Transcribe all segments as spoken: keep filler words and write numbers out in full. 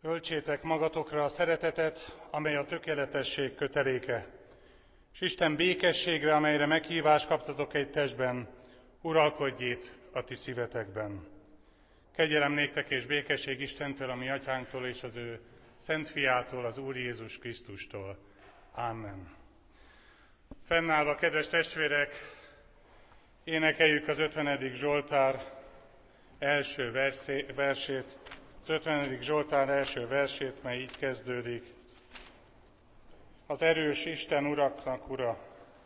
Öltsétek magatokra a szeretetet, amely a tökéletesség köteléke, és Isten békességre, amelyre meghívást kaptatok egy testben, uralkodj itt a ti szívetekben. Kegyelem néktek és békesség Istentől, a mi atyánktól és az ő Szent Fiától, az Úr Jézus Krisztustól. Amen. Fennállva, kedves testvérek, énekeljük az ötvenedik Zsoltár első versé, versét, az ötvenedik Zsoltár első versét, mely így kezdődik. Az erős Isten uraknak ura.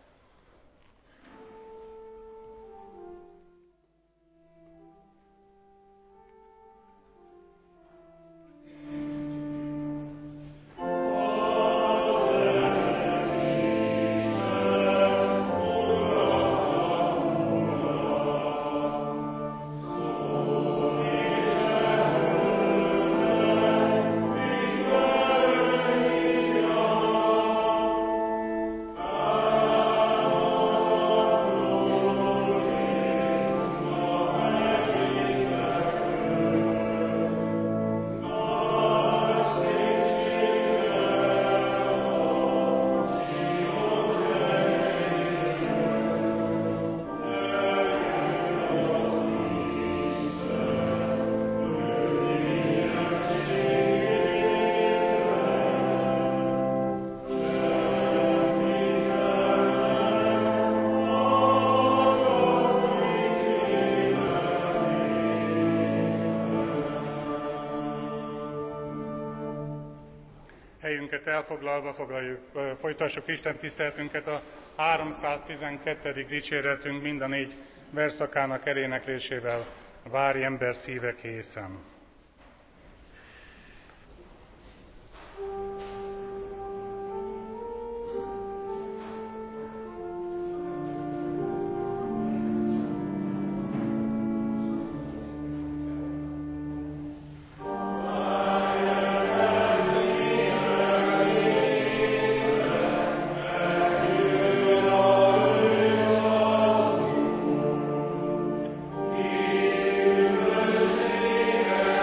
Helyünket elfoglalva foglaljuk, folytassuk Isten tiszteletünket a háromszáztizenkettedik dicséretünk mind a négy verszakának eléneklésével. Várj ember szíve készen! Yeah.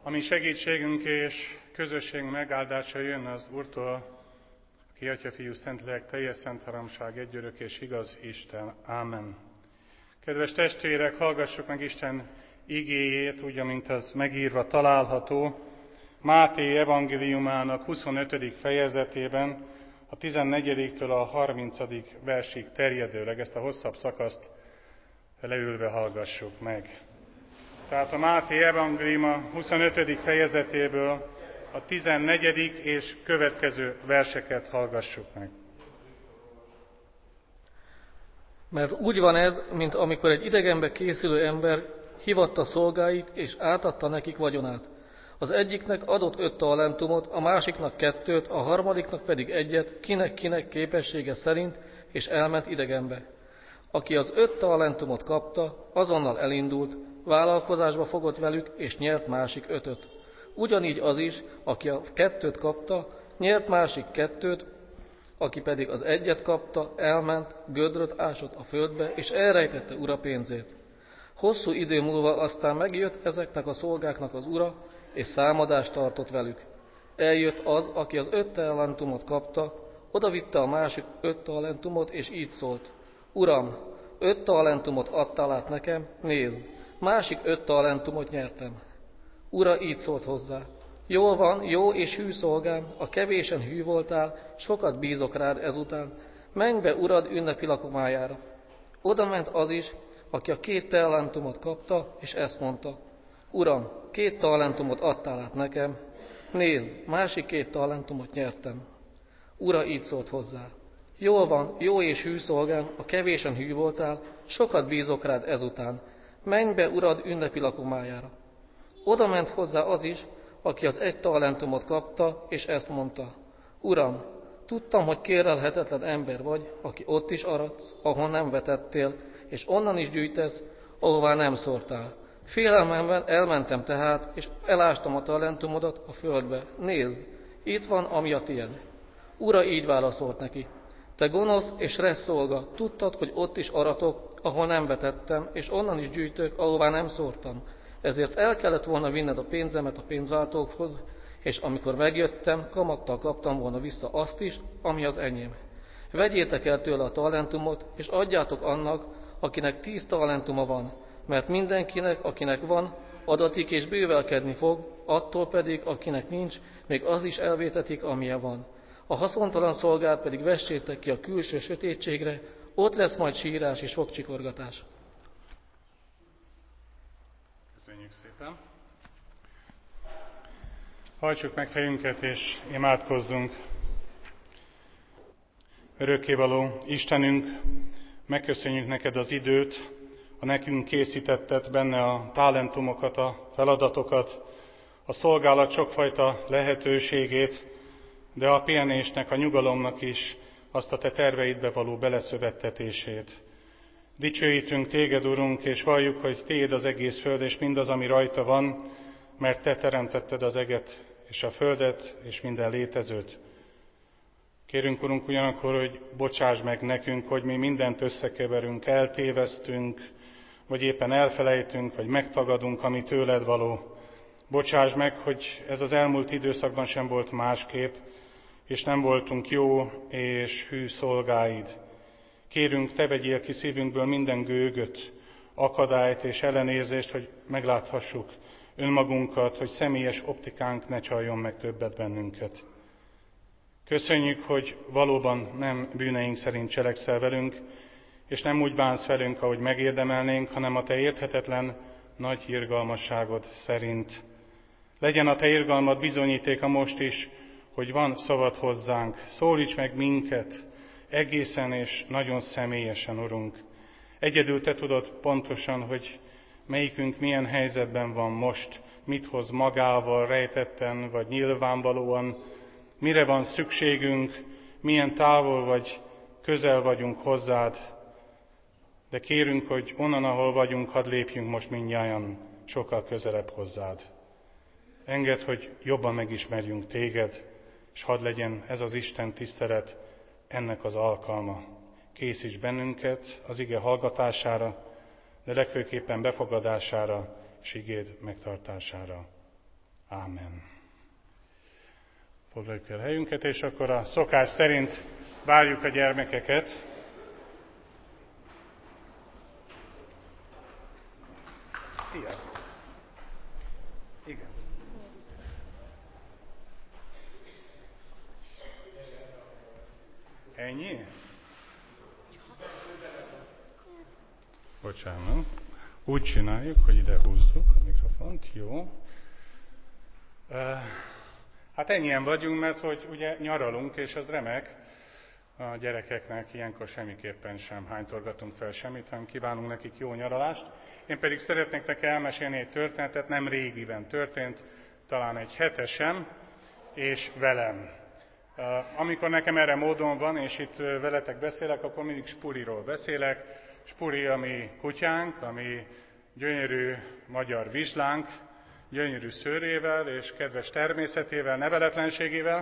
Ami segítségünk és közösségünk megáldása jön az Úrtól, aki Atya, Fiú, Szentlélek, teljes szent háromság, egyörök és igaz Isten. Ámen. Kedves testvérek, hallgassuk meg Isten igéjét, úgy, amint az megírva található Máté evangéliumának huszonötödik fejezetében, a tizennegyediktől a harmincadik versig terjedőleg. Ezt a hosszabb szakaszt leülve hallgassuk meg. Tehát a Máté evangéliuma huszonötödik fejezetéből a tizennegyedik és következő verseket hallgassuk meg. Mert úgy van ez, mint amikor egy idegenbe készülő ember hívatta szolgáit, és átadta nekik vagyonát. Az egyiknek adott öt talentumot, a másiknak kettőt, a harmadiknak pedig egyet, kinek-kinek képessége szerint, és elment idegenbe. Aki az öt talentumot kapta, azonnal elindult, vállalkozásba fogott velük, és nyert másik ötöt. Ugyanígy az is, aki a kettőt kapta, nyert másik kettőt, aki pedig az egyet kapta, elment, gödröt ásott a földbe, és elrejtette ura pénzét. Hosszú idő múlva aztán megjött ezeknek a szolgáknak az ura, és számadást tartott velük. Eljött az, aki az öt talentumot kapta, odavitte a másik öt talentumot, és így szólt: Uram, öt talentumot adtál át nekem, nézd, másik öt talentumot nyertem. Ura így szólt hozzá: Jól van, jó és hű szolgám, a kevésen hű voltál, sokat bízok rád ezután, menj be urad ünnepi lakomájára. Oda ment az is, aki a két talentumot kapta, és ezt mondta: Uram, két talentumot adtál át nekem, nézd, másik két talentumot nyertem. Ura így szólt hozzá: Jól van, jó és hű szolgám, a kevésen hű voltál, sokat bízok rád ezután, menj be urad ünnepi lakomájára. Oda ment hozzá az is, aki az egy talentumot kapta, és ezt mondta: Uram, tudtam, hogy kérlelhetetlen ember vagy, aki ott is aradsz, ahol nem vetettél, és onnan is gyűjtesz, ahová nem szórtál. Félelmemben elmentem tehát, és elástam a talentumodat a földbe. Nézd, itt van, ami a tied. Ura így válaszolt neki: Te gonosz és rossz szolga, tudtad, hogy ott is aratok, ahol nem vetettem, és onnan is gyűjtök, ahová nem szórtam. Ezért el kellett volna vinned a pénzemet a pénzváltókhoz, és amikor megjöttem, kamattal kaptam volna vissza azt is, ami az enyém. Vegyétek el tőle a talentumot, és adjátok annak, akinek tíz talentuma van, mert mindenkinek, akinek van, adatik és bővelkedni fog, attól pedig, akinek nincs, még az is elvétetik, amilyen van. A haszontalan szolgát pedig vessétek ki a külső sötétségre, ott lesz majd sírás és fogcsikorgatás. Köszönjük szépen! Hajtsuk meg fejünket és imádkozzunk. Örökkévaló Istenünk, megköszönjük neked az időt, a nekünk készítetted benne a talentumokat, a feladatokat, a szolgálat sokfajta lehetőségét, de a pihenésnek, a nyugalomnak is azt a te terveidbe való beleszövettetését. Dicsőítünk téged, Urunk, és valljuk, hogy tiéd az egész föld, és mindaz, ami rajta van, mert te teremtetted az eget és a földet, és minden létezőt. Kérünk, Urunk, ugyanakkor, hogy bocsáss meg nekünk, hogy mi mindent összekeverünk, eltévesztünk, vagy éppen elfelejtünk, vagy megtagadunk, ami tőled való. Bocsáss meg, hogy ez az elmúlt időszakban sem volt másképp, és nem voltunk jó és hű szolgáid. Kérünk, te vegyél ki szívünkből minden gőgöt, akadályt és ellenérzést, hogy megláthassuk önmagunkat, hogy személyes optikánk ne csaljon meg többet bennünket. Köszönjük, hogy valóban nem bűneink szerint cselekszel velünk, és nem úgy bánsz velünk, ahogy megérdemelnénk, hanem a te érthetetlen nagy irgalmasságod szerint. Legyen a te irgalmad bizonyítéka most is, hogy van szavad hozzánk. Szólíts meg minket egészen és nagyon személyesen, Urunk. Egyedül te tudod pontosan, hogy melyikünk milyen helyzetben van most, mit hoz magával rejtetten vagy nyilvánvalóan, mire van szükségünk, milyen távol vagy közel vagyunk hozzád, de kérünk, hogy onnan, ahol vagyunk, hadd lépjünk most mindnyájan sokkal közelebb hozzád. Engedd, hogy jobban megismerjünk téged, és hadd legyen ez az Isten tisztelet ennek az alkalma. Készíts bennünket az ige hallgatására, de legfőképpen befogadására és igéd megtartására. Ámen. Foglaljuk el helyünket, és akkor a szokás szerint várjuk a gyermekeket. Szia! Igen. Ennyi? Bocsánat. Úgy csináljuk, hogy ide húzzuk a mikrofont. Jó. Hát ennyien vagyunk, mert hogy ugye nyaralunk, és az remek. A gyerekeknek ilyenkor semmiképpen sem hánytorgatunk fel semmit, hanem kívánunk nekik jó nyaralást. Én pedig szeretnék nektek elmesélni egy történetet, nem régiben történt, talán egy hetesem, és velem. Amikor nekem erre módon van, és itt veletek beszélek, akkor mindig Spuriról beszélek. Spuri a mi kutyánk, a mi gyönyörű magyar vizslánk, gyönyörű szőrével és kedves természetével, neveletlenségével.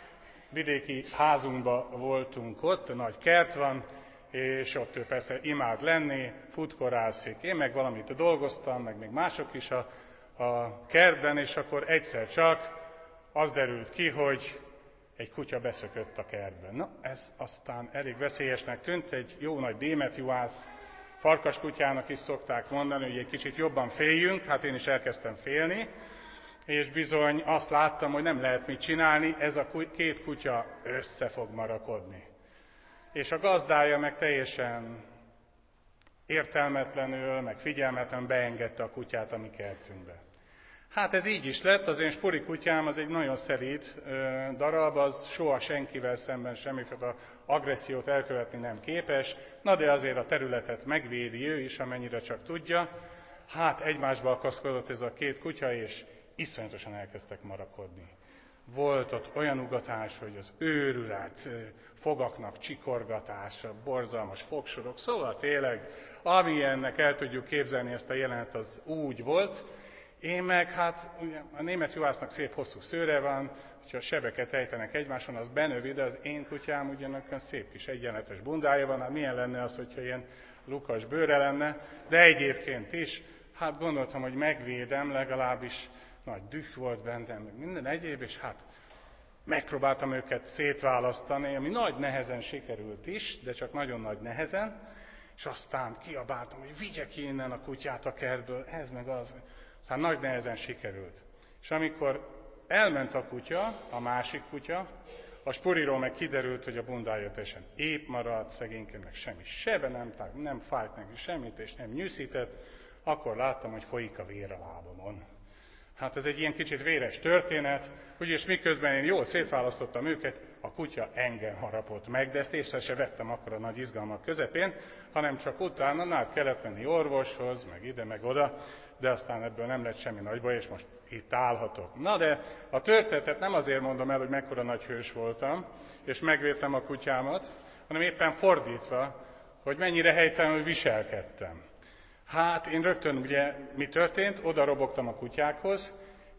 Vidéki házunkba voltunk ott, nagy kert van, és ott ő persze imád lenni, futkorászik. Én meg valamit dolgoztam, meg még mások is a, a kertben, és akkor egyszer csak az derült ki, hogy egy kutya beszökött a kertben. Na, ez aztán elég veszélyesnek tűnt, egy jó nagy démetjuhász farkaskutyának is szokták mondani, hogy egy kicsit jobban féljünk, hát én is elkezdtem félni, és bizony azt láttam, hogy nem lehet mit csinálni, ez a két kutya össze fog marakodni. És a gazdája meg teljesen értelmetlenül, meg figyelmetlenül beengedte a kutyát a mi kertünkbe. Hát ez így is lett, az én Spuri kutyám az egy nagyon szelíd ö, darab, az soha senkivel szemben semmiféle agressziót elkövetni nem képes, na de azért a területet megvédi ő is, amennyire csak tudja. Hát egymásba akaszkodott ez a két kutya, és iszonyatosan elkezdtek marakodni. Volt ott olyan ugatás, hogy az őrület, fogaknak csikorgatása, borzalmas fogsorok, szóval tényleg, amilyennek el tudjuk képzelni ezt a jelenet, az úgy volt. Én meg, hát ugye, a német juhásznak szép hosszú szőre van, hogyha sebeket ejtenek egymáson, az benövi, de az én kutyám ugyanakkor szép kis egyenletes bundája van, hát milyen lenne az, hogyha ilyen lukas bőre lenne, de egyébként is, hát gondoltam, hogy megvédem, legalábbis nagy düh volt bennem, meg minden egyéb, és hát megpróbáltam őket szétválasztani, ami nagy nehezen sikerült is, de csak nagyon nagy nehezen, és aztán kiabáltam, hogy vigye ki innen a kutyát a kertből, ez meg az. Aztán nagy nehezen sikerült. És amikor elment a kutya, a másik kutya, a Spuriról meg kiderült, hogy a bundája teljesen épp maradt, szegényként meg semmi sebe nem, nem fájt neki semmit, és nem nyűszített, akkor láttam, hogy folyik a vér a lábamon. Hát ez egy ilyen kicsit véres történet, úgyis miközben én jól szétválasztottam őket, a kutya engem harapott meg, de ezt észre se vettem akkor a nagy izgalmak közepén, hanem csak utána nál kellett menni orvoshoz, meg ide, meg oda, de aztán ebből nem lett semmi nagy baj, és most itt állhatok. Na de a történetet nem azért mondom el, hogy mekkora nagy hős voltam, és megvédtem a kutyámat, hanem éppen fordítva, hogy mennyire helytelenül viselkedtem. Hát én rögtön, ugye, mi történt? Oda robogtam a kutyákhoz,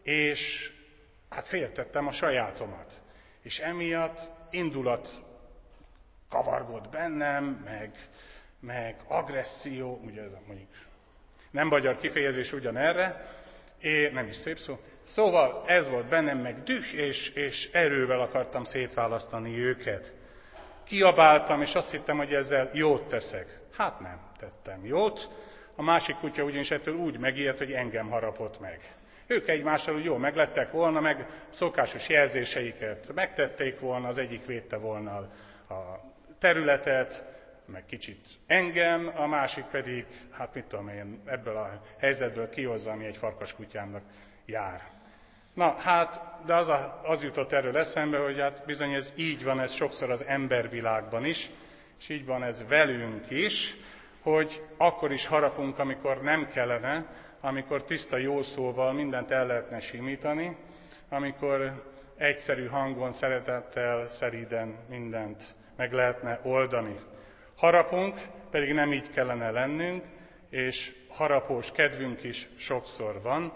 és hát féltettem a sajátomat. És emiatt indulat kavargott bennem, meg, meg agresszió, ugye ez a mondjuk nem magyar kifejezés ugyanerre, és nem is szép szó. Szóval ez volt bennem, meg düh, és, és erővel akartam szétválasztani őket. Kiabáltam, és azt hittem, hogy ezzel jót teszek. Hát nem tettem jót. A másik kutya ugyanis ettől úgy megijedt, hogy engem harapott meg. Ők egymással úgy jól meglettek volna, meg szokásos jelzéseiket megtették volna, az egyik védte volna a területet, meg kicsit engem, a másik pedig, hát mit tudom én, ebből a helyzetből kihozza, ami egy farkaskutyámnak jár. Na hát, de az, a, az jutott erről eszembe, hogy hát bizony ez így van, ez sokszor az embervilágban is, és így van ez velünk is, hogy akkor is harapunk, amikor nem kellene, amikor tiszta jó szóval mindent el lehetne simítani, amikor egyszerű hangon, szeretettel, szeríden mindent meg lehetne oldani. Harapunk, pedig nem így kellene lennünk, és harapós kedvünk is sokszor van,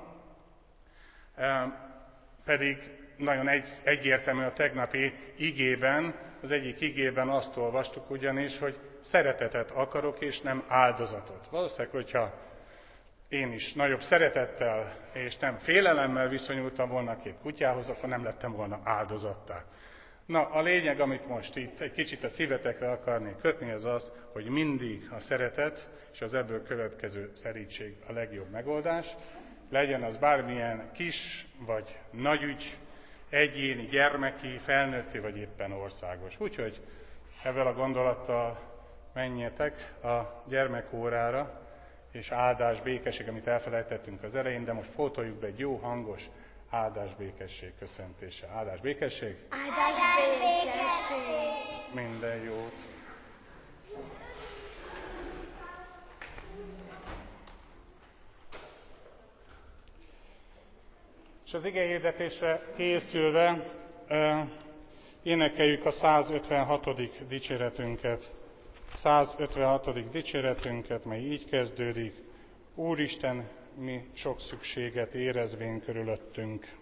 pedig nagyon egy, egyértelmű a tegnapi igében, az egyik igében azt olvastuk ugyanis, hogy szeretetet akarok, és nem áldozatot. Valószínűleg, hogyha én is nagyobb szeretettel és nem félelemmel viszonyultam volna két kutyához, akkor nem lettem volna áldozattá. Na, a lényeg, amit most itt egy kicsit a szívetekre akarnék kötni, ez az, hogy mindig a szeretet és az ebből következő szerítség a legjobb megoldás. Legyen az bármilyen kis vagy nagy ügy, egyéni, gyermeki, felnőtti vagy éppen országos. Úgyhogy ezzel a gondolattal menjetek a gyermekórára, és áldás, békesség, amit elfelejtettünk az elején, de most pótoljuk be egy jó hangos áldás, békesség köszöntése. Áldás, békesség? Áldás, békesség! Minden jót! És az igehirdetésre készülve uh, énekeljük a százötvenhatodik dicséretünket. százötvenhatodik dicséretünket, mely így kezdődik: Úristen, mi sok szükséget érezvén körülöttünk.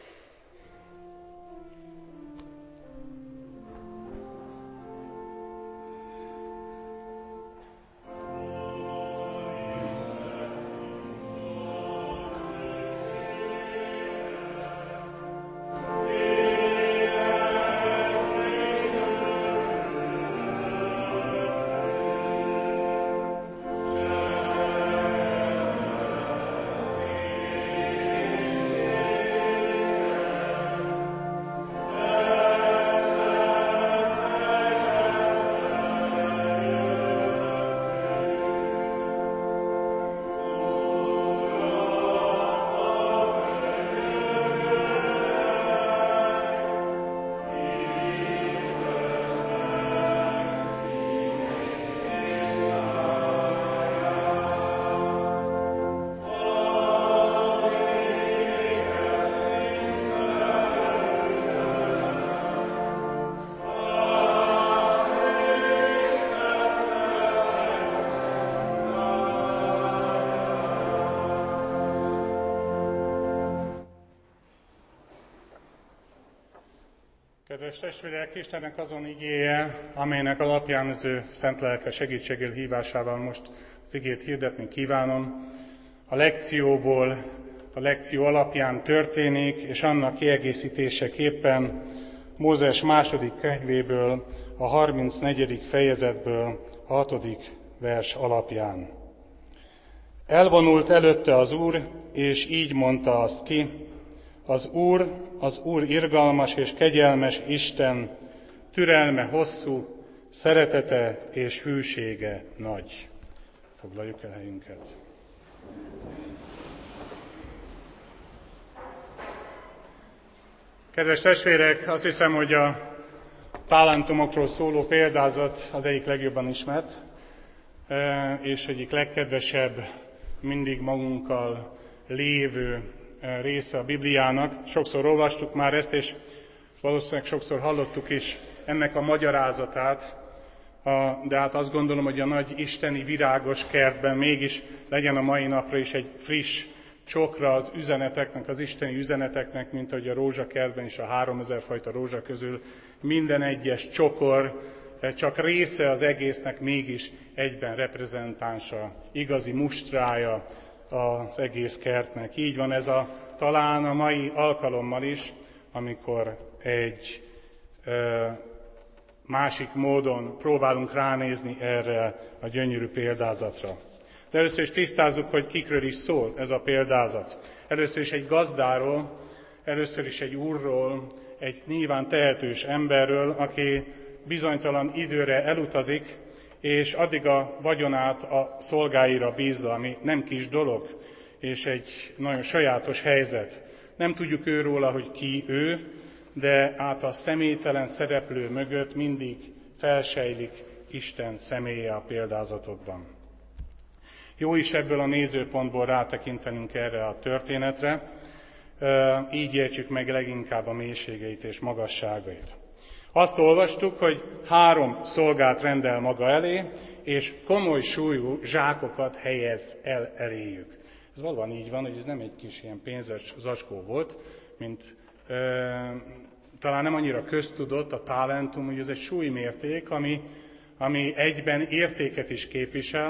Kedves testvérek, Istennek azon igéje, amelynek alapján az ő szent lelke segítségével hívásával most az igét hirdetni kívánom, a lekcióból, a lekció alapján történik, és annak kiegészítéseképpen Mózes második könyvéből, a harmincnegyedik fejezetből, a hatodik vers alapján. Elvonult előtte az Úr, és így mondta azt ki: Az Úr, az Úr irgalmas és kegyelmes Isten, türelme hosszú, szeretete és hűsége nagy. Foglaljuk el helyünket. Kedves testvérek, azt hiszem, hogy a talentumokról szóló példázat az egyik legjobban ismert, és egyik legkedvesebb, mindig magunkkal lévő része a Bibliának. Sokszor olvastuk már ezt, és valószínűleg sokszor hallottuk is ennek a magyarázatát, de hát azt gondolom, hogy a nagy isteni virágos kertben mégis legyen a mai napra is egy friss csokra az üzeneteknek, az isteni üzeneteknek, mint ahogy a rózsakertben is a háromezer fajta rózsa közül minden egyes csokor csak része az egésznek, mégis egyben reprezentánsa, igazi mustrája az egész kertnek. Így van ez a, talán a mai alkalommal is, amikor egy ö, másik módon próbálunk ránézni erre a gyönyörű példázatra. De először is tisztázzuk, hogy kikről is szól ez a példázat. Először is egy gazdáról, először is egy úrról, egy nyilván tehetős emberről, aki bizonytalan időre elutazik, és addig a vagyonát a szolgáira bízza, ami nem kis dolog, és egy nagyon sajátos helyzet. Nem tudjuk őróla, hogy ki ő, de át a személytelen szereplő mögött mindig felsejlik Isten személye a példázatokban. Jó is ebből a nézőpontból rátekintenünk erre a történetre, így értsük meg leginkább a mélységeit és magasságait. Azt olvastuk, hogy három szolgát rendel maga elé, és komoly súlyú zsákokat helyez el eléjük. Ez valóban így van, hogy ez nem egy kis ilyen pénzes zacskó volt, mint e, talán nem annyira köztudott a talentum, hogy ez egy súlymérték, ami, ami egyben értéket is képvisel,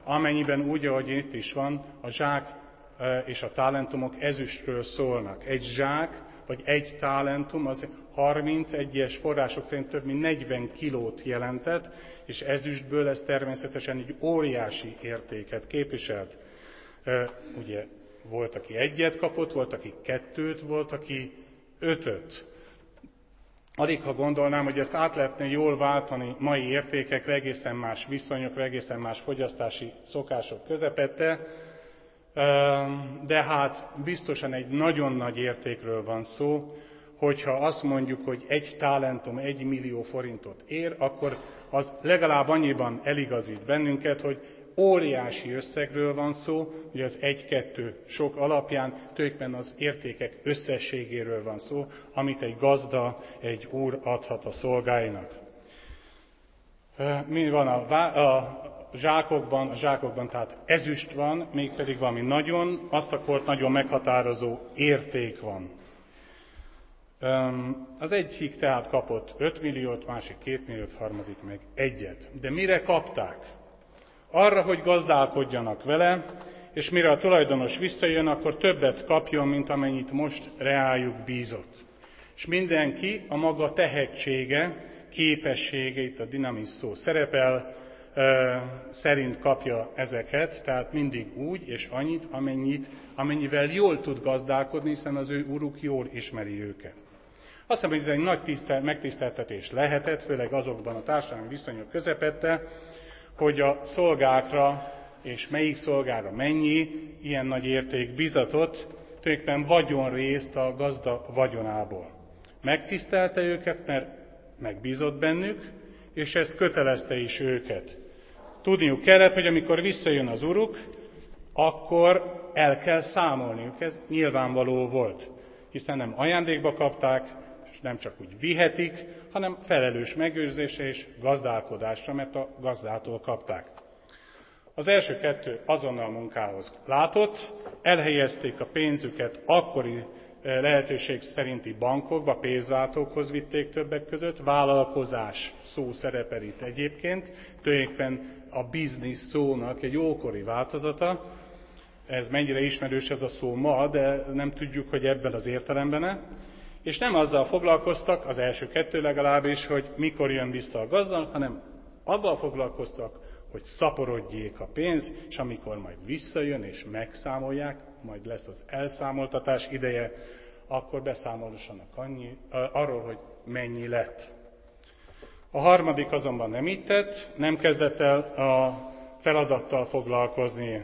amennyiben úgy, ahogy itt is van, a zsák és a talentumok ezüstről szólnak. Egy zsák, vagy egy talentum, az harminc egyes források szerint több mint negyven kilót jelentett, és ezüstből ez természetesen egy óriási értéket képviselt. Ugye volt, aki egyet kapott, volt, aki kettőt, volt, aki ötöt. Alig, ha gondolnám, hogy ezt át lehetne jól váltani mai értékekre, egészen más viszonyokra, egészen más fogyasztási szokások közepette, de hát biztosan egy nagyon nagy értékről van szó, hogyha azt mondjuk, hogy egy talentum egy millió forintot ér, akkor az legalább annyiban eligazít bennünket, hogy óriási összegről van szó, hogy az egy-kettő sok alapján tulajdonképpen az értékek összességéről van szó, amit egy gazda, egy úr adhat a szolgáinak. Mi van a, a zsákokban? A zsákokban tehát ezüst van, mégpedig valami nagyon, azt a kort nagyon meghatározó érték van. Az egyik tehát kapott öt milliót, másik két milliót, harmadik meg egyet. De mire kapták? Arra, hogy gazdálkodjanak vele, és mire a tulajdonos visszajön, akkor többet kapjon, mint amennyit most reájuk bízott. És mindenki a maga tehetsége, képessége, itt a dinamis szó szerepel, szerint kapja ezeket, tehát mindig úgy és annyit, amennyit, amennyivel jól tud gazdálkodni, hiszen az ő uruk jól ismeri őket. Azt hiszem, hogy ez egy nagy tisztel, megtiszteltetés lehetett, főleg azokban a társadalmi viszonyok közepette, hogy a szolgákra, és melyik szolgára mennyi, ilyen nagy érték bizatott, tulajdonképpen vagyonrészt a gazda vagyonából. Megtisztelte őket, mert megbízott bennük, és ez kötelezte is őket. Tudniuk kellett, hogy amikor visszajön az uruk, akkor el kell számolniuk. Ez nyilvánvaló volt, hiszen nem ajándékba kapták, és nem csak úgy vihetik, hanem felelős megőrzésre és gazdálkodásra, mert a gazdától kapták. Az első kettő azonnal munkához látott, elhelyezték a pénzüket akkori lehetőség szerinti bankokba, pénzváltókhoz vitték többek között, vállalkozás szó szerepel itt egyébként, tulajdonképpen a biznisz szónak egy ókori változata. Ez mennyire ismerős ez a szó ma, de nem tudjuk, hogy ebben az értelemben-e. És nem azzal foglalkoztak, az első kettő legalábbis, hogy mikor jön vissza a gazda, hanem avval foglalkoztak, hogy szaporodjék a pénz, és amikor majd visszajön és megszámolják, majd lesz az elszámoltatás ideje, akkor beszámolhassanak annyi, arról, hogy mennyi lett. A harmadik azonban nem így tett, nem kezdett el a feladattal foglalkozni,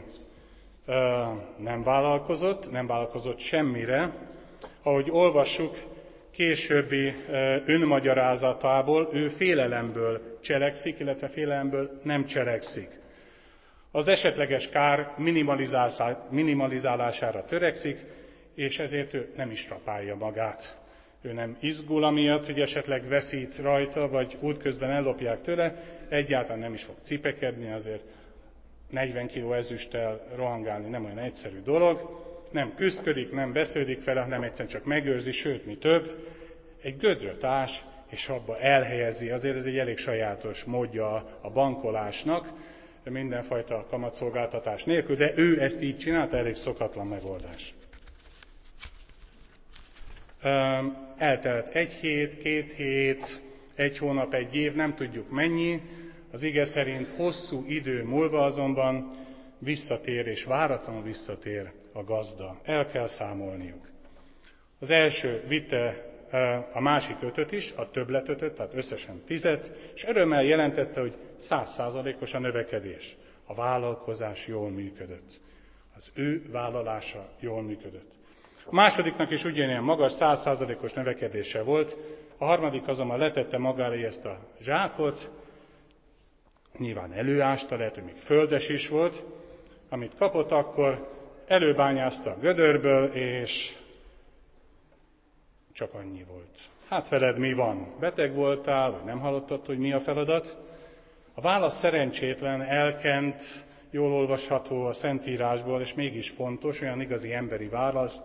nem vállalkozott, nem vállalkozott semmire. Ahogy olvassuk, későbbi önmagyarázatából ő félelemből cselekszik, illetve félelemből nem cselekszik. Az esetleges kár minimalizálására törekszik, és ezért ő nem is rapálja magát. Ő nem izgul amiatt, hogy esetleg veszít rajta, vagy útközben ellopják tőle, egyáltalán nem is fog cipekedni, azért negyven kiló ezüsttel rohangálni nem olyan egyszerű dolog. Nem küszködik, nem vesződik vele, hanem egyszerűen csak megőrzi, sőt, mi több, egy gödröt ás, és abba elhelyezi. Azért ez egy elég sajátos módja a bankolásnak, mindenfajta kamatszolgáltatás nélkül, de ő ezt így csinálta, elég szokatlan megoldás. Eltelt egy hét, két hét, egy hónap, egy év, nem tudjuk mennyi, az ige szerint hosszú idő múlva azonban visszatér, és váratlanul visszatér a gazda. El kell számolniuk. Az első vitte a másik ötöt is, a többletötöt, tehát összesen tizet, és örömmel jelentette, hogy száz százalékos a növekedés. A vállalkozás jól működött. Az ő vállalása jól működött. A másodiknak is ugyanilyen magas, száz százalékos növekedése volt, a harmadik azonban letette maga elé ezt a zsákot, nyilván előásta, lehet, hogy még földes is volt, amit kapott, akkor előbányázta a gödörből, és csak annyi volt. Hát veled mi van? Beteg voltál, vagy nem hallottad, hogy mi a feladat? A válasz szerencsétlen, elkent, jól olvasható a Szentírásból, és mégis fontos, olyan igazi emberi válasz.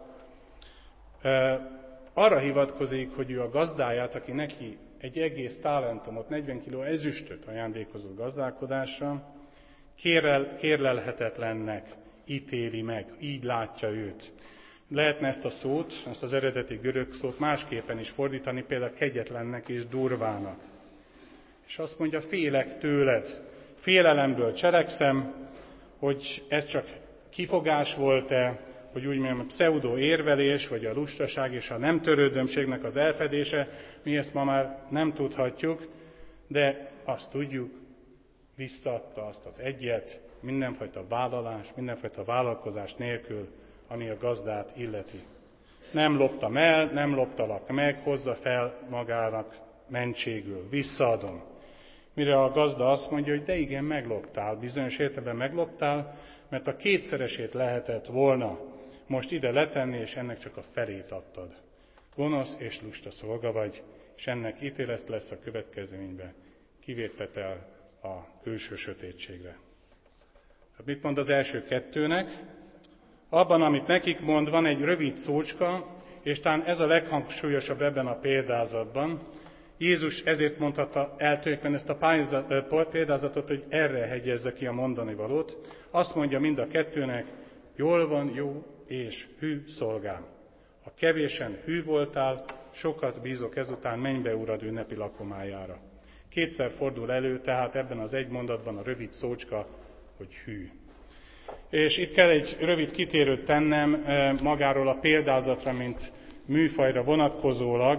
Arra hivatkozik, hogy ő a gazdáját, aki neki egy egész talentumot, negyven kiló ezüstöt ajándékozott gazdálkodásra, Kérel, kérlelhetetlennek ítéli meg, így látja őt. Lehetne ezt a szót, ezt az eredeti görög szót másképpen is fordítani, például kegyetlennek és durvának. És azt mondja, félek tőled, félelemből cselekszem, hogy ez csak kifogás volt-e, hogy úgy mondjam, a pseudo érvelés, vagy a lustaság és a nem törődömségnek az elfedése, mi ezt ma már nem tudhatjuk, de azt tudjuk, visszaadta azt az egyet, mindenfajta vállalás, mindenfajta vállalkozás nélkül, ami a gazdát illeti. Nem loptam el, nem loptalak meg, hozza fel magának mentségül, visszaadom. Mire a gazda azt mondja, hogy de igen, megloptál, bizonyos értelemben megloptál, mert a kétszeresét lehetett volna most ide letenni, és ennek csak a felét adtad. Gonosz és lusta szolga vagy, és ennek ítélet lesz a következményben. Kivétetel a külső sötétségre. Hát mit mond az első kettőnek? Abban, amit nekik mond, van egy rövid szócska, és talán ez a leghangsúlyosabb ebben a példázatban. Jézus ezért mondhatta el tulajdonképpen ezt a példázatot, hogy erre hegyezze ki a mondani valót. Azt mondja mind a kettőnek, jól van, jó és hű szolgám. Ha kevésen hű voltál, sokat bízok ezután, menj be urad ünnepi lakomájára. Kétszer fordul elő, tehát ebben az egy mondatban a rövid szócska, hogy hű. És itt kell egy rövid kitérőt tennem magáról a példázatra, mint műfajra vonatkozólag,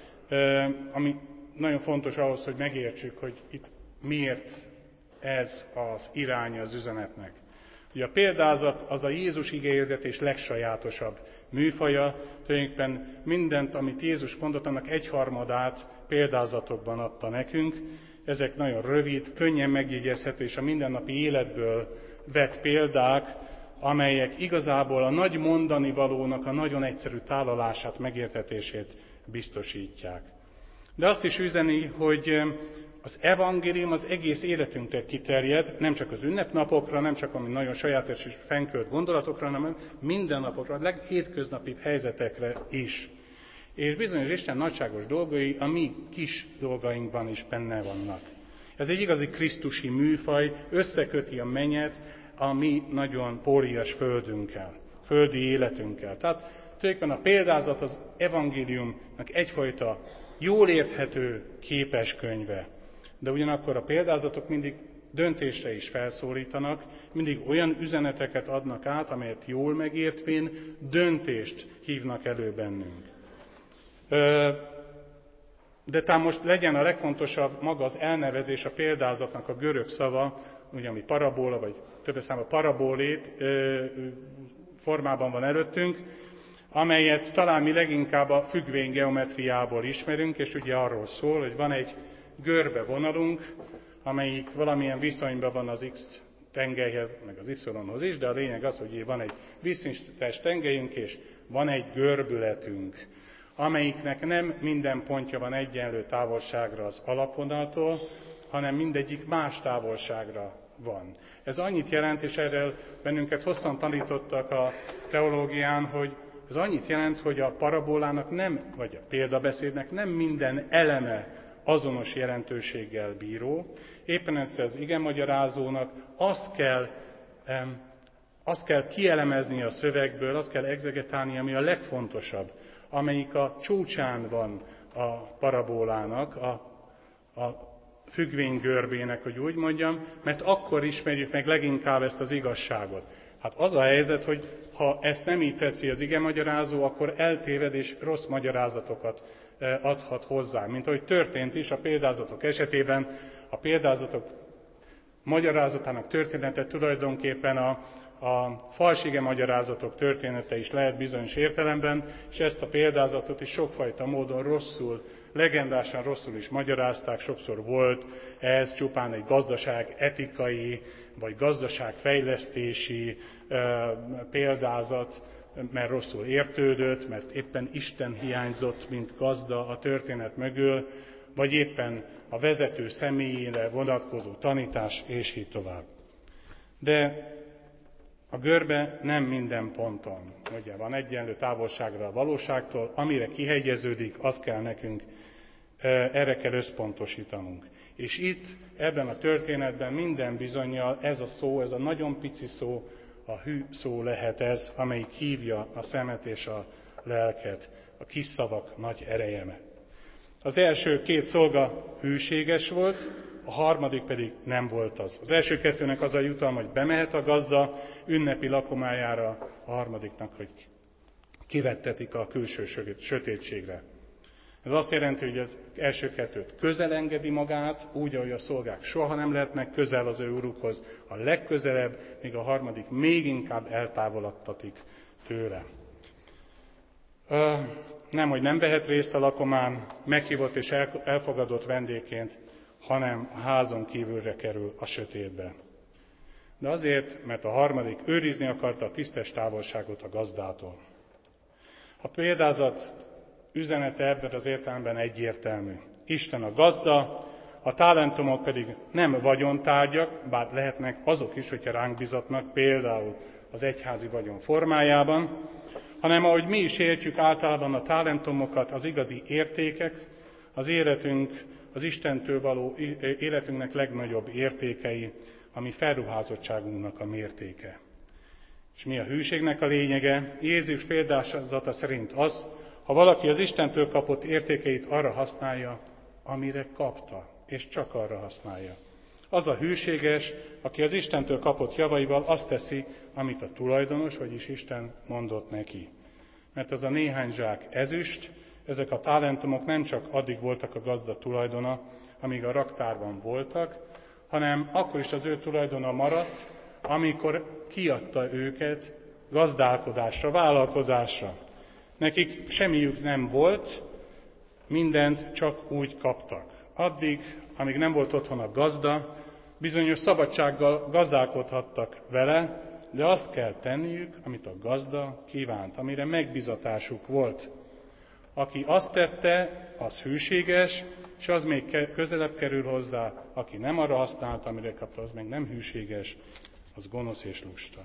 ami nagyon fontos ahhoz, hogy megértsük, hogy itt miért ez az iránya az üzenetnek. Ugye a példázat az a Jézus igehirdetés legsajátosabb műfaja, tulajdonképpen mindent, amit Jézus mondott, annak egyharmadát példázatokban adta nekünk. Ezek nagyon rövid, könnyen megjegyezhető és a mindennapi életből vett példák, amelyek igazából a nagy mondani valónak a nagyon egyszerű tálalását, megérthetését biztosítják. De azt is üzeni, hogy az evangélium az egész életünkre kiterjed, nem csak az ünnepnapokra, nem csak ami nagyon sajátos és fennkölt gondolatokra, hanem minden napokra, a leghétköznapibb helyzetekre is. És bizonyos Isten nagyságos dolgai a mi kis dolgainkban is benne vannak. Ez egy igazi krisztusi műfaj, összeköti a mennyet a mi nagyon pórias földünkkel, földi életünkkel. Tehát tulajdonképpen a példázat az evangéliumnak egyfajta jól érthető képeskönyve. De ugyanakkor a példázatok mindig döntésre is felszólítanak, mindig olyan üzeneteket adnak át, amelyet jól megértvén döntést hívnak elő bennünk. De talán most legyen a legfontosabb maga az elnevezés, a példázatnak a görög szava, ugye ami parabola, vagy többes számban parabolét formában van előttünk, amelyet talán mi leginkább a függvény geometriából ismerünk, és ugye arról szól, hogy van egy görbe vonalunk, amelyik valamilyen viszonyban van az X tengelyhez, meg az Y-hoz is, de a lényeg az, hogy van egy vízszintes tengelyünk, és van egy görbületünk, amelyiknek nem minden pontja van egyenlő távolságra az alapvonaltól, hanem mindegyik más távolságra van. Ez annyit jelent, és erről bennünket hosszan tanítottak a teológián, hogy ez annyit jelent, hogy a parabolának nem, vagy a példabeszédnek nem minden eleme azonos jelentőséggel bíró. Éppen ezt az igemagyarázónak azt kell, azt kell kielemezni a szövegből, azt kell egzegetálni, ami a legfontosabb, amelyik a csúcsán van a parabolának, a, a függvénygörbének, hogy úgy mondjam, mert akkor ismerjük meg leginkább ezt az igazságot. Hát az a helyzet, hogy ha ezt nem így teszi az igemagyarázó, akkor eltéved és rossz magyarázatokat adhat hozzá. Mint ahogy történt is a példázatok esetében, a példázatok magyarázatának története tulajdonképpen a, a fals igemagyarázatok története is lehet bizonyos értelemben, és ezt a példázatot is sokfajta módon rosszul, legendásan rosszul is magyarázták, sokszor volt ez csupán egy gazdaság etikai, vagy gazdaságfejlesztési e, példázat, mert rosszul értődött, mert éppen Isten hiányzott, mint gazda a történet mögül, vagy éppen a vezető személyére vonatkozó tanítás, és így tovább. De a görbe nem minden ponton, ugye van egyenlő távolságra a valóságtól, amire kihegyeződik, azt kell nekünk erre kell összpontosítanunk. És itt, ebben a történetben minden bizonnyal ez a szó, ez a nagyon pici szó, a hű szó lehet ez, amelyik hívja a szemet és a lelket, a kis szavak nagy erejeme. Az első két szolga hűséges volt, a harmadik pedig nem volt az. Az első kettőnek az a jutalma, hogy bemehet a gazda ünnepi lakomájára, a harmadiknak, hogy kivettetik a külső sötétségre. Ez azt jelenti, hogy az első kettőt közel engedi magát, úgy, ahogy a szolgák soha nem lehetnek közel az ő urukhoz, a legközelebb, míg a harmadik még inkább eltávolodtatik tőle. Nem, hogy nem vehet részt a lakomán, meghívott és elfogadott vendégként, hanem a házon kívülre kerül a sötétbe. De azért, mert a harmadik őrizni akarta a tisztes távolságot a gazdától. A példázat üzenete ebben az értelemben egyértelmű. Isten a gazda, a talentumok pedig nem vagyontárgyak, bár lehetnek azok is, hogyha ránk bizatnak, például az egyházi vagyon formájában, hanem ahogy mi is értjük általában a talentumokat, az igazi értékek, az életünk, az Istentől való életünknek legnagyobb értékei, ami felruházottságunknak a mértéke. És mi a hűségnek a lényege? Jézus példázata szerint az, ha valaki az Istentől kapott értékeit arra használja, amire kapta, és csak arra használja. Az a hűséges, aki az Istentől kapott javaival azt teszi, amit a tulajdonos, vagyis Isten mondott neki. Mert az a néhány zsák ezüst, ezek a talentumok nem csak addig voltak a gazda tulajdona, amíg a raktárban voltak, hanem akkor is az ő tulajdona maradt, amikor kiadta őket gazdálkodásra, vállalkozásra. Nekik semmiük nem volt, mindent csak úgy kaptak. Addig, amíg nem volt otthon a gazda, bizonyos szabadsággal gazdálkodhattak vele, de azt kell tenniük, amit a gazda kívánt, amire megbizatásuk volt. Aki azt tette, az hűséges, és az még közelebb kerül hozzá, aki nem arra használta, amire kapta, az meg nem hűséges, az gonosz és lusta.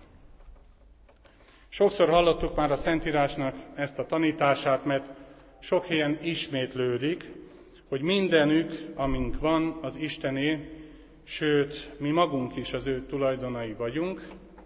Sokszor hallottuk már a Szentírásnak ezt a tanítását, mert sok helyen ismétlődik, hogy mindenük, amink van, az Istené, sőt, mi magunk is az ő tulajdonai vagyunk.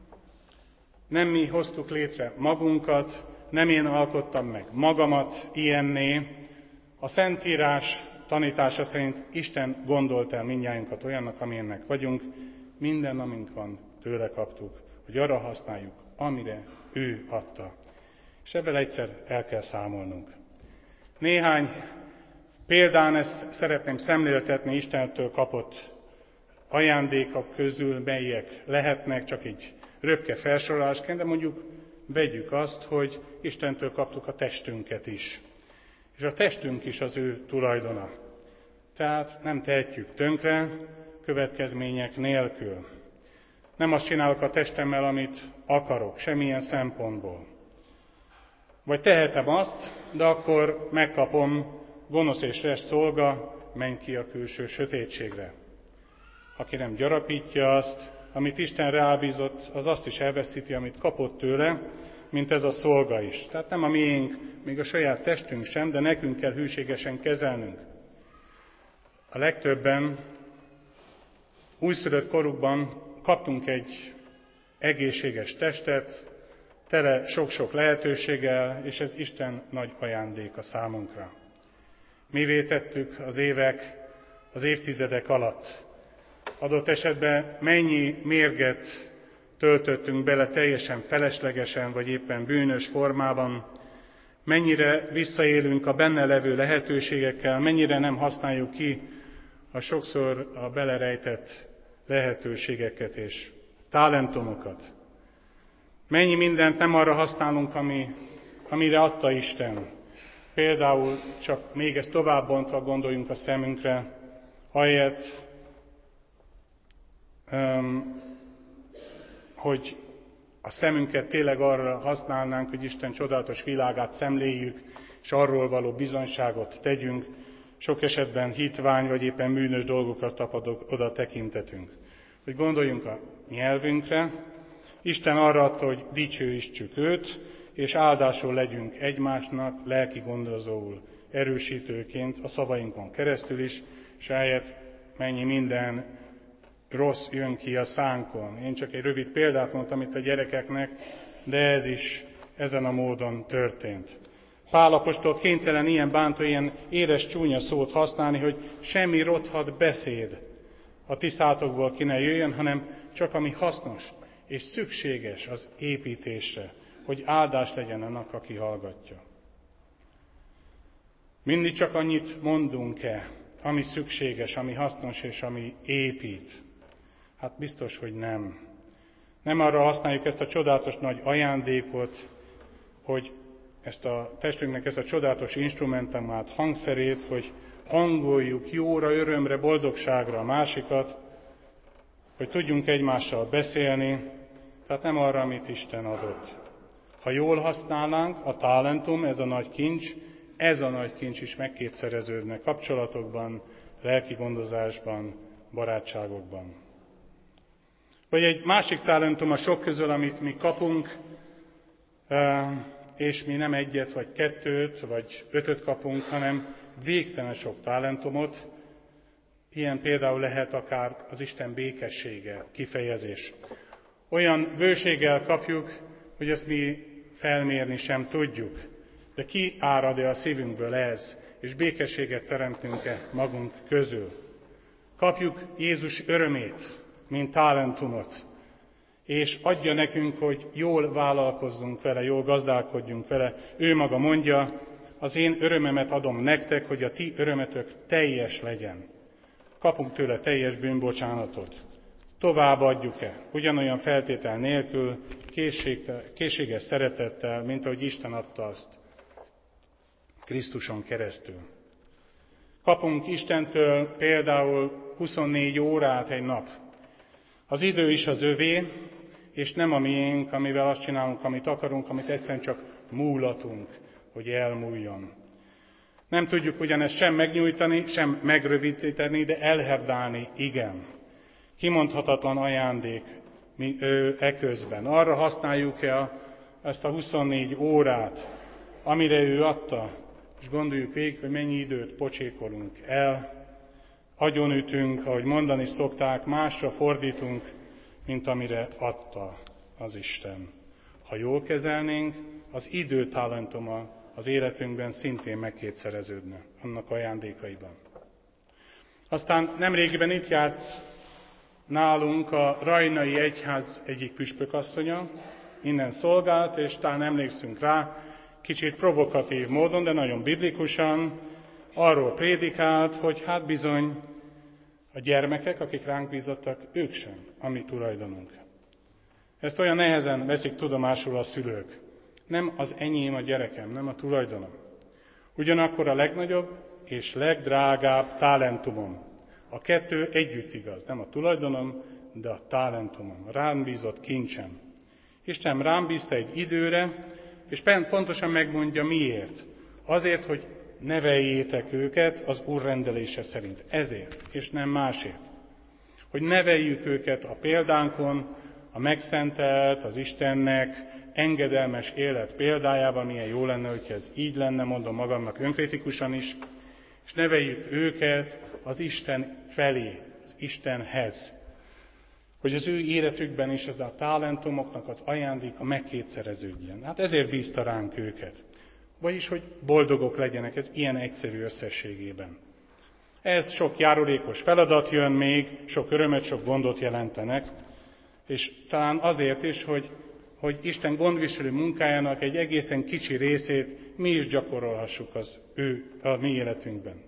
Nem mi hoztuk létre magunkat, nem én alkottam meg magamat ilyenné. A Szentírás tanítása szerint Isten gondolt el mindnyájunkat olyannak, amilyennek vagyunk, minden, amink van, tőle kaptuk, hogy arra használjuk, amire ő adta. És ebből egyszer el kell számolnunk. Néhány példán ezt szeretném szemléltetni Istentől kapott ajándékok közül, melyek lehetnek, csak egy röpke felsorolásként, de mondjuk vegyük azt, hogy Istentől kaptuk a testünket is. És a testünk is az ő tulajdona. Tehát nem tehetjük tönkre, következmények nélkül. Nem azt csinálok a testemmel, amit akarok, semmilyen szempontból. Vagy tehetem azt, de akkor megkapom, gonosz és rest szolga, menj ki a külső sötétségre. Aki nem gyarapítja azt, amit Isten rábízott, az azt is elveszíti, amit kapott tőle, mint ez a szolga is. Tehát nem a miénk, még a saját testünk sem, de nekünk kell hűségesen kezelnünk. A legtöbben újszülött korukban kaptunk egy egészséges testet, tele sok-sok lehetőséggel, és ez Isten nagy ajándéka számunkra. Mivé tettük az évek, az évtizedek alatt. Adott esetben mennyi mérget töltöttünk bele teljesen feleslegesen, vagy éppen bűnös formában, mennyire visszaélünk a benne levő lehetőségekkel, mennyire nem használjuk ki a sokszor a belerejtett lehetőségeket és talentumokat. Mennyi mindent nem arra használunk, ami, amire adta Isten. Például csak még ezt tovább bontva gondoljunk a szemünkre, ahelyett, hogy a szemünket tényleg arra használnánk, hogy Isten csodálatos világát szemléljük, és arról való bizonyságot tegyünk, sok esetben hitvány vagy éppen bűnös dolgokra tapadok oda tekintetünk. Hogy gondoljunk a nyelvünkre, Isten arra adta, hogy dicsőítsük őt, és áldásul legyünk egymásnak lelki gondozóul erősítőként a szavainkon keresztül is, és ehelyett mennyi minden rossz jön ki a szánkon. Én csak egy rövid példát mondtam itt a gyerekeknek, de ez is ezen a módon történt. Pál apostol kénytelen ilyen bántó, ilyen éres csúnya szót használni, hogy semmi rothadt beszéd a ti szátokból ki ne jöjjön, hanem csak ami hasznos és szükséges az építésre, hogy áldás legyen annak, aki hallgatja. Mindig csak annyit mondunk-e, ami szükséges, ami hasznos és ami épít? Hát biztos, hogy nem. Nem arra használjuk ezt a csodálatos nagy ajándékot, hogy ezt a testünknek ezt a csodálatos instrumentumát, hangszerét, hogy hangoljuk jóra, örömre, boldogságra a másikat, hogy tudjunk egymással beszélni, tehát nem arra, amit Isten adott. Ha jól használnánk, a talentum, ez a nagy kincs, ez a nagy kincs is megkétszereződne kapcsolatokban, lelki gondozásban, barátságokban. Vagy egy másik talentum a sok közül, amit mi kapunk, és mi nem egyet, vagy kettőt, vagy ötöt kapunk, hanem végtelen sok talentumot. Ilyen például lehet akár az Isten békessége, kifejezés. Olyan bőséggel kapjuk, hogy ezt mi felmérni sem tudjuk. De ki árad-e a szívünkből ez, és békességet teremtünk-e magunk közül? Kapjuk Jézus örömét, mint talentumot, és adja nekünk, hogy jól vállalkozzunk vele, jól gazdálkodjunk vele. Ő maga mondja, az én örömemet adom nektek, hogy a ti örömetök teljes legyen. Kapunk tőle teljes bűnbocsánatot. Tovább adjuk-e, ugyanolyan feltétel nélkül, készséges szeretettel, mint ahogy Isten adta azt Krisztuson keresztül. Kapunk Istentől például huszonnégy órát egy nap. Az idő is az övé, és nem a miénk, amivel azt csinálunk, amit akarunk, amit egyszerűen csak múlatunk, hogy elmúljon. Nem tudjuk ugyanezt sem megnyújtani, sem megrövidíteni, de elherdálni igen. Kimondhatatlan ajándék mi, ő, eközben. Arra használjuk-e a, ezt a huszonnégy órát, amire ő adta, és gondoljuk végig, hogy mennyi időt pocsékolunk el, agyonütünk, ahogy mondani szokták, másra fordítunk, mint amire adta az Isten. Ha jól kezelnénk, az idő talentuma az életünkben szintén megkétszereződne annak ajándékaiban. Aztán nemrégiben itt járt nálunk a Rajnai Egyház egyik püspökasszonya, innen szolgált, és talán emlékszünk rá, kicsit provokatív módon, de nagyon biblikusan arról prédikált, hogy hát bizony a gyermekek, akik ránk bízottak, ők sem a mi tulajdonunk. Ezt olyan nehezen veszik tudomásul a szülők. Nem az enyém a gyerekem, nem a tulajdonom. Ugyanakkor a legnagyobb és legdrágább talentumom. A kettő együtt igaz, nem a tulajdonom, de a talentumom, a rám bízott kincsem. Isten rám bízta egy időre, és pontosan megmondja miért. Azért, hogy neveljétek őket az Úr rendelése szerint. Ezért, és nem másért. Hogy neveljük őket a példánkon, a megszentelt, az Istennek engedelmes élet példájában, milyen jó lenne, hogyha ez így lenne, mondom magamnak önkritikusan is, és neveljük őket az Isten felé, az Istenhez. Hogy az ő életükben is ez a talentumoknak az ajándéka megkétszereződjen. Hát ezért bízta ránk őket. Vagyis, hogy boldogok legyenek, ez ilyen egyszerű összességében. Ez sok járulékos feladat jön még, sok örömet, sok gondot jelentenek, és talán azért is, hogy, hogy Isten gondviselő munkájának egy egészen kicsi részét mi is gyakorolhassuk az ő, a mi életünkben.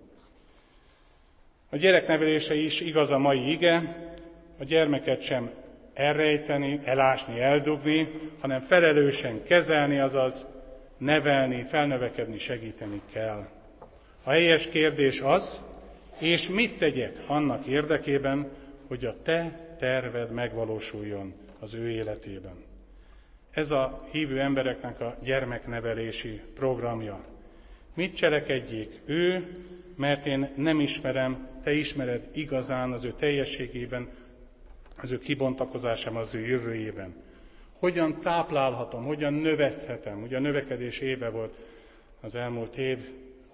A gyereknevelése is igaz a mai ige, a gyermeket sem elrejteni, elásni, eldugni, hanem felelősen kezelni, azaz nevelni, felnövekedni, segíteni kell. A helyes kérdés az, és mit tegyek annak érdekében, hogy a te terved megvalósuljon az ő életében. Ez a hívő embereknek a gyermeknevelési programja. Mit cselekedjék ő, mert én nem ismerem, te ismered igazán az ő teljességében, az ő kibontakozásában, az ő jövőjében. Hogyan táplálhatom, hogyan növeszthetem, ugye a növekedés éve volt az elmúlt év,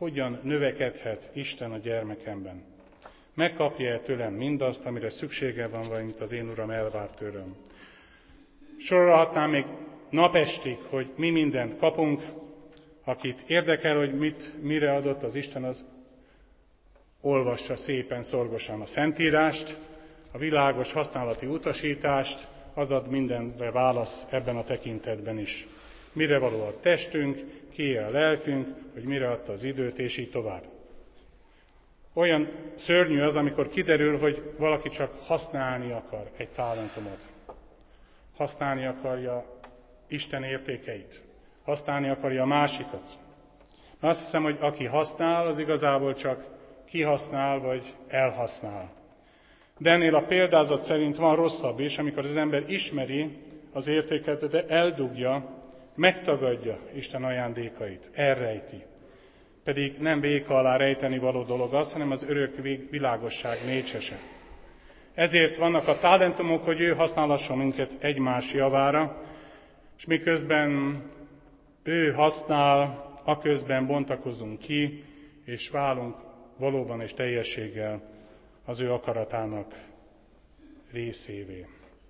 hogyan növekedhet Isten a gyermekemben. Megkapja-e tőlem mindazt, amire szüksége van, vagy mint az én Uram elvár tőlem. Sorolhatnám még napestig, hogy mi mindent kapunk. Akit érdekel, hogy mit, mire adott az Isten, az olvassa szépen, szorgosan a Szentírást, a világos használati utasítást, az ad mindenre válasz ebben a tekintetben is. Mire való a testünk, kié a lelkünk, hogy mire adta az időt, és így tovább. Olyan szörnyű az, amikor kiderül, hogy valaki csak használni akar egy talentumot. Használni akarja Isten értékeit. Használni akarja a másikat. Azt hiszem, hogy aki használ, az igazából csak kihasznál, vagy elhasznál. De ennél a példázat szerint van rosszabb is, amikor az ember ismeri az értéket, de eldugja, megtagadja Isten ajándékait, elrejti. Pedig nem véka alá rejteni való dolog az, hanem az örök világosság mécsese. Ezért vannak a talentumok, hogy ő használhasson minket egymás javára, és miközben ő használ, aközben bontakozunk ki, és válunk valóban és teljességgel az ő akaratának részévé.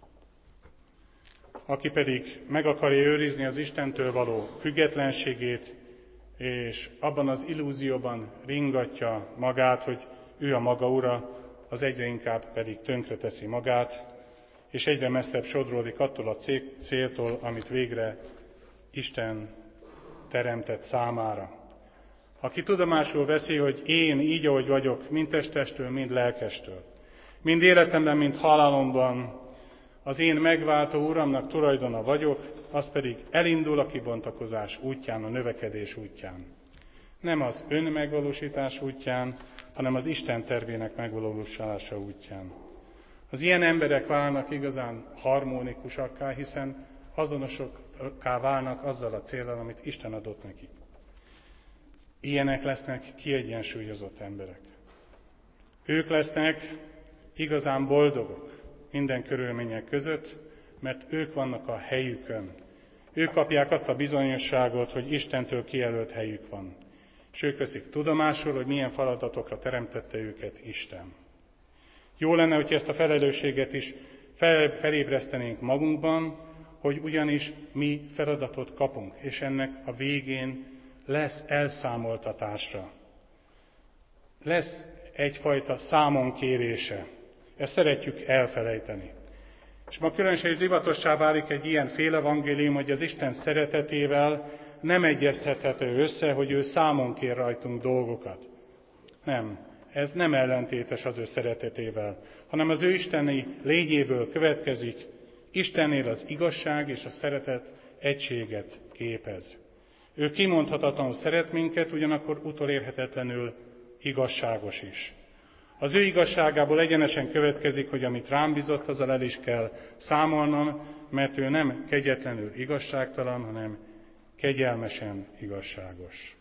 Aki pedig meg akarja őrizni az Istentől való függetlenségét, és abban az illúzióban ringatja magát, hogy ő a maga ura, az egyre inkább pedig tönkreteszi magát, és egyre messzebb sodródik attól a céltól, amit végre Isten teremtett számára. Aki tudomásul veszi, hogy én így, ahogy vagyok, mind testestől, mind lelkestől, mind életemben, mind halálomban, az én megváltó Uramnak tulajdona vagyok, az pedig elindul a kibontakozás útján, a növekedés útján. Nem az önmegvalósítás útján, hanem az Isten tervének megvalósulása útján. Az ilyen emberek válnak igazán harmonikusakká, hiszen azonosokká válnak azzal a céllal, amit Isten adott nekik. Ilyenek lesznek kiegyensúlyozott emberek. Ők lesznek igazán boldogok minden körülmények között, mert ők vannak a helyükön. Ők kapják azt a bizonyosságot, hogy Istentől kijelölt helyük van. És ők veszik tudomásul, hogy milyen feladatokra teremtette őket Isten. Jó lenne, hogy ezt a felelősséget is fel, felébresztenénk magunkban, hogy ugyanis mi feladatot kapunk, és ennek a végén lesz elszámoltatásra. Lesz egyfajta számonkérése. Ezt szeretjük elfelejteni. És ma különösen is divatossá válik egy ilyen félevangélium, hogy az Isten szeretetével nem egyeztethető össze, hogy ő számon kér rajtunk dolgokat. Nem, ez nem ellentétes az ő szeretetével, hanem az ő isteni lényéből következik, Istennél az igazság és a szeretet egységet képez. Ő kimondhatatlanul szeret minket, ugyanakkor utolérhetetlenül igazságos is. Az ő igazságából egyenesen következik, hogy amit rám bizott, azzal el is kell számolnom, mert ő nem kegyetlenül igazságtalan, hanem kegyelmesen igazságos.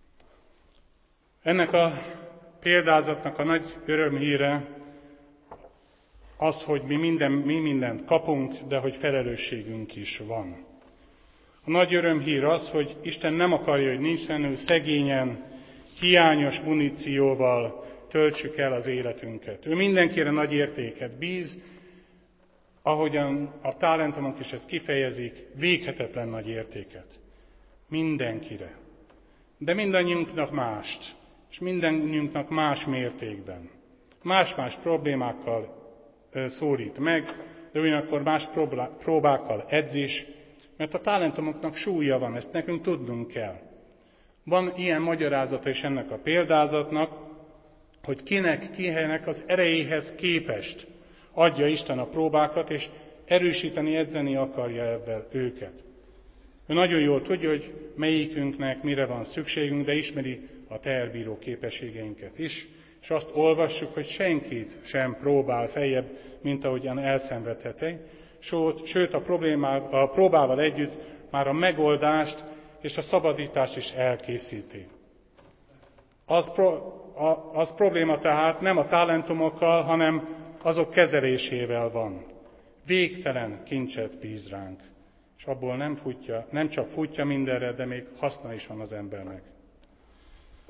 Ennek a példázatnak a nagy örömhíre az, hogy mi, minden, mi mindent kapunk, de hogy felelősségünk is van. A nagy örömhír az, hogy Isten nem akarja, hogy nincsenül szegényen, hiányos munícióval töltsük el az életünket. Ő mindenkire nagy értéket bíz, ahogyan a talentumok is ezt kifejezik, véghetetlen nagy értéket. Mindenkire. De mindannyiunknak mást, és mindannyiunknak más mértékben. Más-más problémákkal szólít meg, de ugyanakkor más próbákkal edz is, mert a talentumoknak súlya van, ezt nekünk tudnunk kell. Van ilyen magyarázata is ennek a példázatnak, hogy kinek, kinek az erejéhez képest adja Isten a próbákat, és erősíteni, edzeni akarja ebben őket. Ő nagyon jól tudja, hogy melyikünknek mire van szükségünk, de ismeri a teherbíró képességeinket is, és azt olvassuk, hogy senkit sem próbál feljebb, mint ahogyan elszenvedheti, sőt a, a próbával együtt már a megoldást és a szabadítást is elkészíti. Az, pro, a, az probléma tehát nem a talentumokkal, hanem azok kezelésével van. Végtelen kincset bíz ránk, és abból nem, futja, nem csak futja mindenre, de még haszna is van az embernek.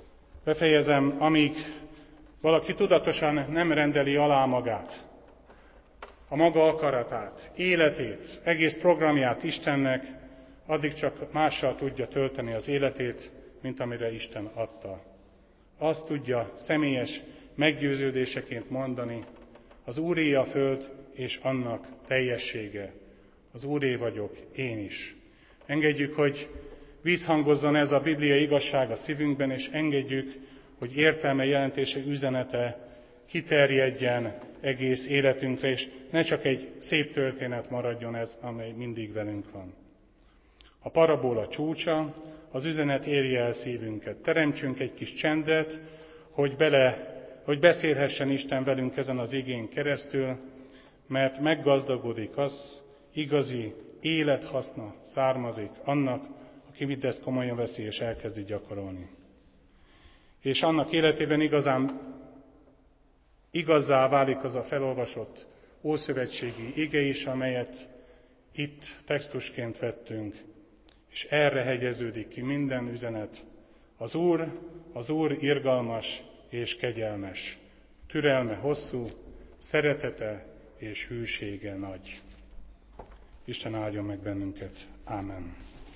Befejezem, amíg valaki tudatosan nem rendeli alá magát, a maga akaratát, életét, egész programját Istennek, addig csak mással tudja tölteni az életét, mint amire Isten adta. Azt tudja személyes meggyőződéseként mondani, az Úré a föld és annak teljessége. Az Úré vagyok én is. Engedjük, hogy vízhangozzon ez a bibliai igazság a szívünkben, és engedjük, hogy értelme, jelentése, üzenete kiterjedjen egész életünkre, és ne csak egy szép történet maradjon ez, amely mindig velünk van. A parabola csúcsa, az üzenet érje el szívünket. Teremtsünk egy kis csendet, hogy, bele, hogy beszélhessen Isten velünk ezen az igén keresztül, mert meggazdagodik az, igazi élethaszna származik annak, aki mindezt komolyan veszi és elkezdi gyakorolni. És annak életében igazán igazzá válik az a felolvasott ószövetségi ige is, amelyet itt textusként vettünk, és erre hegyeződik ki minden üzenet. Az Úr, az Úr irgalmas és kegyelmes, türelme hosszú, szeretete és hűsége nagy. Isten áldjon meg bennünket. Ámen.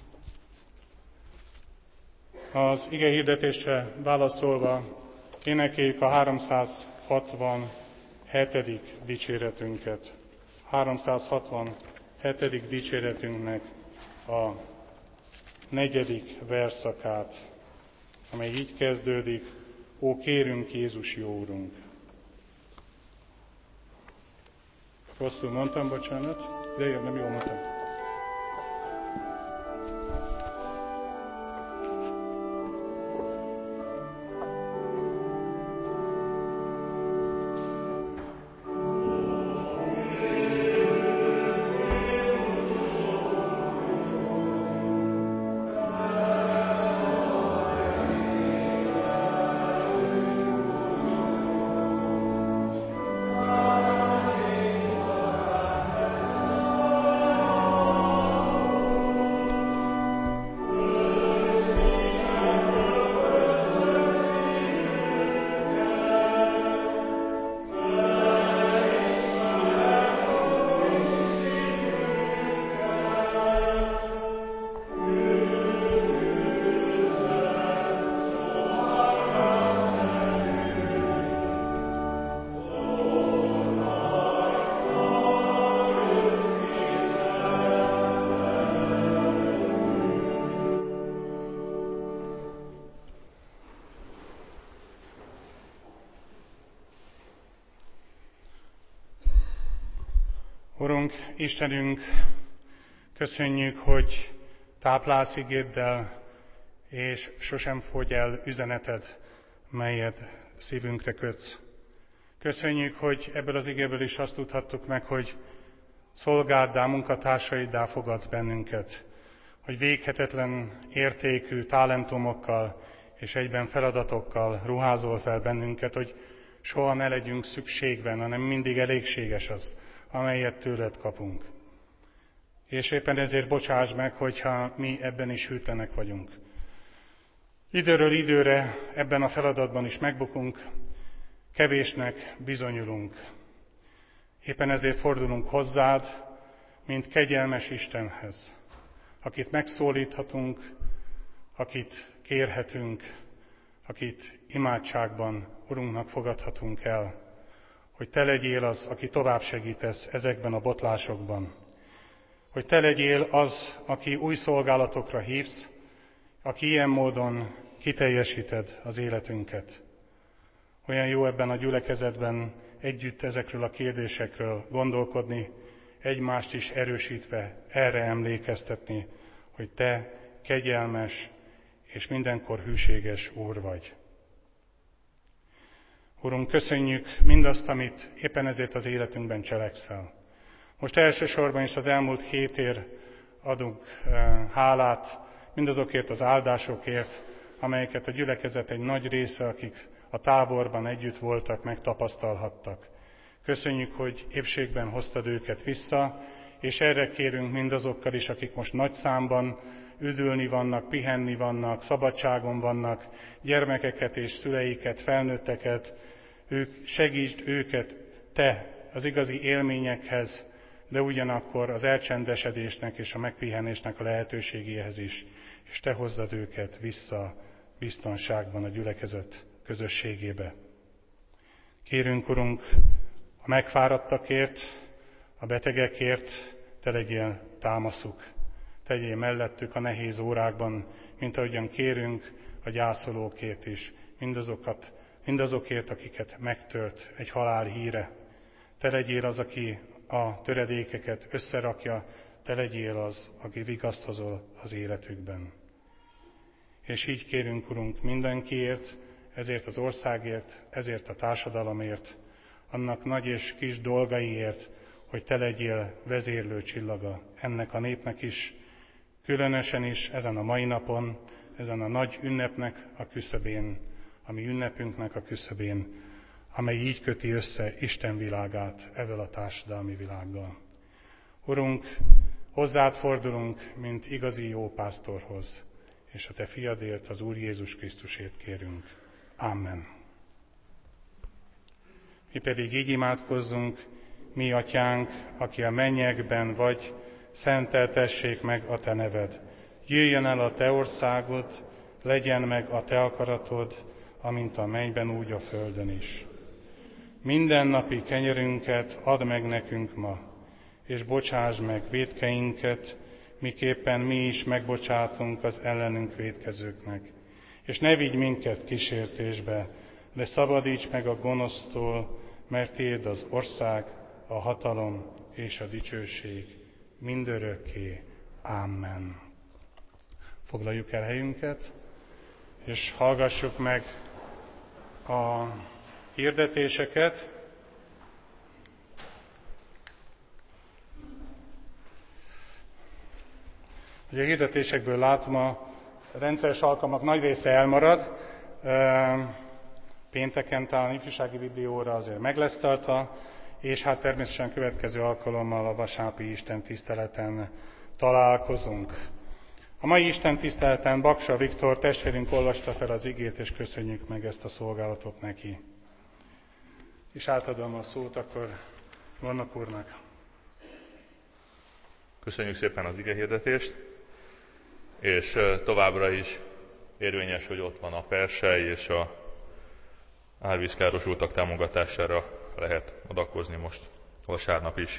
Az ige hirdetésre válaszolva énekeljük a háromszázhatvanhetedik dicséretünket. háromszázhatvanhetedik dicséretünknek a negyedik verszakát, amely így kezdődik: Ó, kérünk Jézus jó Úrunk. Rosszul mondtam, bocsánat, de nem jól mondtam. Urunk, Istenünk, köszönjük, hogy táplálsz igéddel, és sosem fogy el üzeneted, melyet szívünkre kötsz. Köszönjük, hogy ebből az igéből is azt tudhattuk meg, hogy szolgáddá, munkatársaiddá fogadsz bennünket, hogy véghetetlen értékű talentumokkal és egyben feladatokkal ruházol fel bennünket, hogy soha ne legyünk szükségben, hanem mindig elégséges az, amelyet tőled kapunk. És éppen ezért bocsáss meg, hogyha mi ebben is hűtlenek vagyunk. Időről időre ebben a feladatban is megbukunk, kevésnek bizonyulunk. Éppen ezért fordulunk hozzád, mint kegyelmes Istenhez, akit megszólíthatunk, akit kérhetünk, akit imádságban Urunknak fogadhatunk el, hogy te legyél az, aki tovább segítesz ezekben a botlásokban. Hogy te legyél az, aki új szolgálatokra hívsz, aki ilyen módon kiteljesíted az életünket. Olyan jó ebben a gyülekezetben együtt ezekről a kérdésekről gondolkodni, egymást is erősítve erre emlékeztetni, hogy te kegyelmes és mindenkor hűséges Úr vagy. Urunk, köszönjük mindazt, amit éppen ezért az életünkben cselekszel. Most elsősorban is az elmúlt hétért adunk hálát, mindazokért az áldásokért, amelyeket a gyülekezet egy nagy része, akik a táborban együtt voltak, megtapasztalhattak. Köszönjük, hogy épségben hoztad őket vissza, és erre kérünk mindazokkal is, akik most nagy számban üdülni vannak, pihenni vannak, szabadságon vannak, gyermekeket és szüleiket, felnőtteket, ők, segítsd őket te az igazi élményekhez, de ugyanakkor az elcsendesedésnek és a megpihenésnek a lehetőségéhez is, és te hozzad őket vissza biztonságban a gyülekezet közösségébe. Kérünk, Urunk, a megfáradtakért, a betegekért, te legyél támaszuk, tegyél mellettük a nehéz órákban, mint ahogyan kérünk a gyászolókért is, mindazokat, mindazokért, akiket megtört egy halál híre. Te legyél az, aki a töredékeket összerakja, te legyél az, aki vigasztozol az életükben. És így kérünk, Urunk, mindenkiért, ezért az országért, ezért a társadalomért, annak nagy és kis dolgaiért, hogy te legyél vezérlő csillaga ennek a népnek is, különösen is ezen a mai napon, ezen a nagy ünnepnek a küszöbén, a mi ünnepünknek a küszöbén, amely így köti össze Isten világát ezzel a társadalmi világgal. Urunk, hozzád fordulunk, mint igazi jó pásztorhoz, és a te fiadért, az Úr Jézus Krisztusért kérünk. Amen. Mi pedig így imádkozzunk: mi atyánk, aki a mennyekben vagy, szenteltessék meg a te neved. Jöjjön el a te országod, legyen meg a te akaratod, amint a mennyben, úgy a földön is. Mindennapi kenyerünket add meg nekünk ma, és bocsásd meg vétkeinket, miképpen mi is megbocsátunk az ellenünk vétkezőknek. És ne vigy minket kísértésbe, de szabadíts meg a gonosztól, mert tiéd az ország, a hatalom és a dicsőség mindörökké. Amen. Foglaljuk el helyünket, és hallgassuk meg a hirdetéseket. Ugye a hirdetésekből látom, a rendszeres alkalmak nagy része elmarad. Pénteken talán ifjúsági biblióra azért meg lesz tartva, és hát természetesen következő alkalommal a vasárnapi Isten tiszteleten találkozunk. A mai Isten tiszteleten Baksa Viktor testvérünk olvasta fel az igét, és köszönjük meg ezt a szolgálatot neki. És átadom a szót akkor Vannak úrnak. Köszönjük szépen az igehirdetést, és továbbra is érvényes, hogy ott van a Persely, és a árvízkárosultak támogatására lehet adakozni most vasárnap is.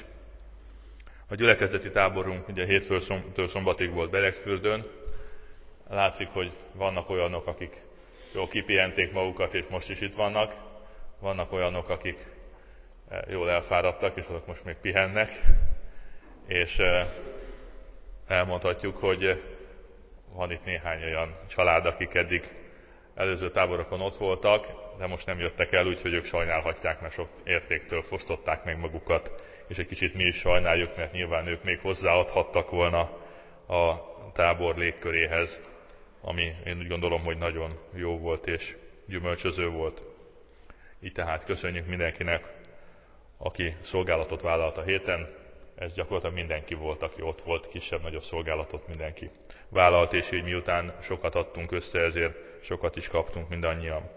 A gyülekezeti táborunk ugye hétfőtől szombatig volt Beregfürdőn. Látszik, hogy vannak olyanok, akik jól kipihenték magukat, és most is itt vannak. Vannak olyanok, akik jól elfáradtak, és azok most még pihennek. És elmondhatjuk, hogy van itt néhány olyan család, akik eddig előző táborokon ott voltak, de most nem jöttek el, úgyhogy ők sajnálhatják, mert sok értéktől fosztották meg magukat, és egy kicsit mi is sajnáljuk, mert nyilván ők még hozzáadhattak volna a tábor légköréhez, ami én úgy gondolom, hogy nagyon jó volt és gyümölcsöző volt. Így tehát köszönjük mindenkinek, aki szolgálatot vállalt a héten. Ez gyakorlatilag mindenki volt, aki ott volt, kisebb-nagyobb szolgálatot mindenki vállalt, és így miután sokat adtunk össze, ezért sokat is kaptunk mindannyian.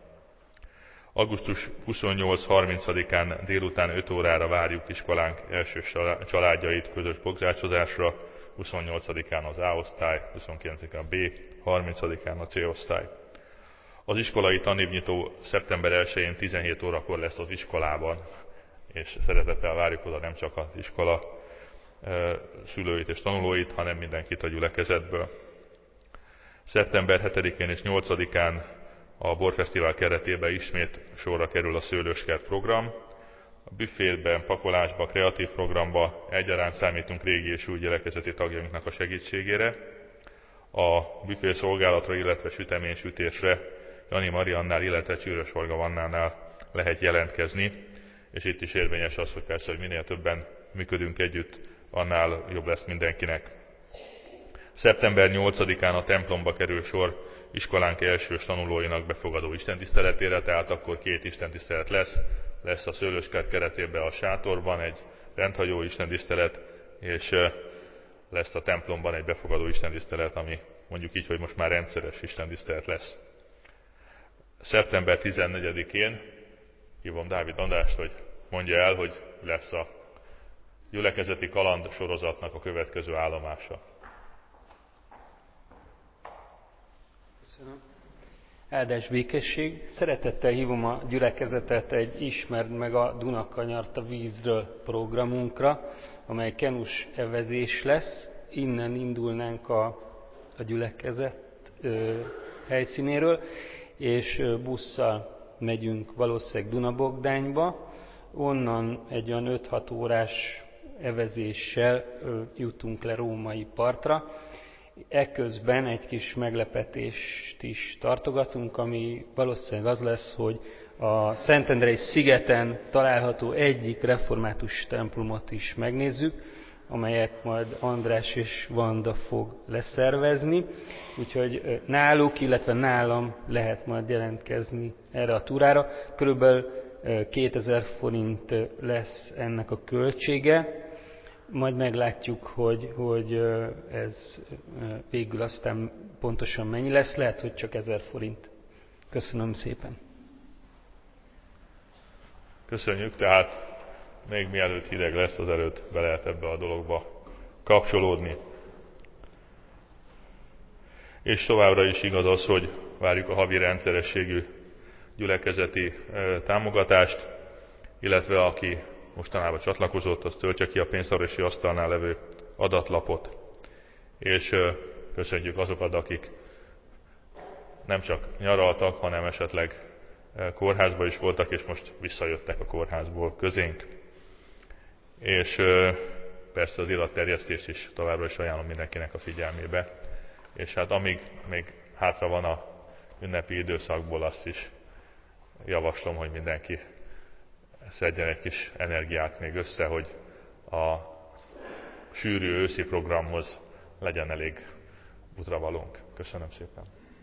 augusztus huszonnyolc-harmincadikán délután öt órára várjuk iskolánk első családjait közös bogzácsozásra, huszonnyolcadikán az A osztály, huszonkilencedikén a B, harmincadikán a C osztály. Az iskolai tanévnyitó szeptember elsején tizenhét órakor lesz az iskolában, és szeretettel várjuk oda nem csak az iskola szülőit és tanulóit, hanem mindenkit a gyülekezetből. szeptember hetedikén és nyolcadikán a Borfesztivál keretében ismét sorra kerül a Szőlőskert program. A büfétben, pakolásba, kreatív programba egyaránt számítunk régi és új gyülekezeti tagjainknak a segítségére. A büfé szolgálatra, illetve süteménysütésre Jani Mariannál, illetve Csűrös Varga Vannánál lehet jelentkezni, és itt is érvényes az, hogy persze, hogy minél többen működünk együtt, annál jobb lesz mindenkinek. szeptember nyolcadikán a templomba kerül sor iskolánk elsős tanulóinak befogadó istentiszteletére, tehát akkor két istentisztelet lesz. Lesz a Szőlőskert keretében a sátorban egy rendhagyó istentisztelet, és lesz a templomban egy befogadó istentisztelet, ami mondjuk így, hogy most már rendszeres istentisztelet lesz. szeptember tizennegyedikén hívom Dávid Andrást, hogy mondja el, hogy lesz a gyülekezeti kaland sorozatnak a következő állomása. Köszönöm. Áldás békesség. Szeretettel hívom a gyülekezetet egy Ismerd meg a Dunakanyart a vízről programunkra, amely kenus evezés lesz. Innen indulnánk a, a gyülekezet ö, helyszínéről, és busszal megyünk valószínűleg Dunabogdányba. Onnan egy olyan öt-hat órás evezéssel ö, jutunk le római partra. Ekközben egy kis meglepetést is tartogatunk, ami valószínűleg az lesz, hogy a Szentendrei szigeten található egyik református templomot is megnézzük, amelyet majd András és Vanda fog leszervezni. Úgyhogy náluk, illetve nálam lehet majd jelentkezni erre a túrára. Körülbelül kétezer forint lesz ennek a költsége. Majd meglátjuk, hogy, hogy ez végül aztán pontosan mennyi lesz. Lehet, hogy csak ezer forint. Köszönöm szépen. Köszönjük, tehát még mielőtt hideg lesz, az előtt be lehet ebbe a dologba kapcsolódni. És továbbra is igaz az, hogy várjuk a havi rendszerességű gyülekezeti támogatást, illetve aki mostanában csatlakozott, az töltse ki a pénztárosi asztalnál levő adatlapot. És köszönjük azokat, akik nem csak nyaraltak, hanem esetleg kórházban is voltak, és most visszajöttek a kórházból közénk. És persze az illatterjesztést is továbbra is ajánlom mindenkinek a figyelmébe. És hát amíg még hátra van a ünnepi időszakból, azt is javaslom, hogy mindenki szedjen egy kis energiát még össze, hogy a sűrű őszi programhoz legyen elég útravalónk. Köszönöm szépen!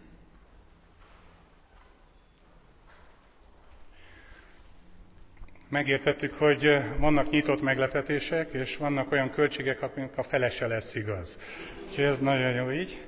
Megértettük, hogy vannak nyitott meglepetések, és vannak olyan költségek, amik a fele se lesz igaz. Úgyhogy ez nagyon jó így.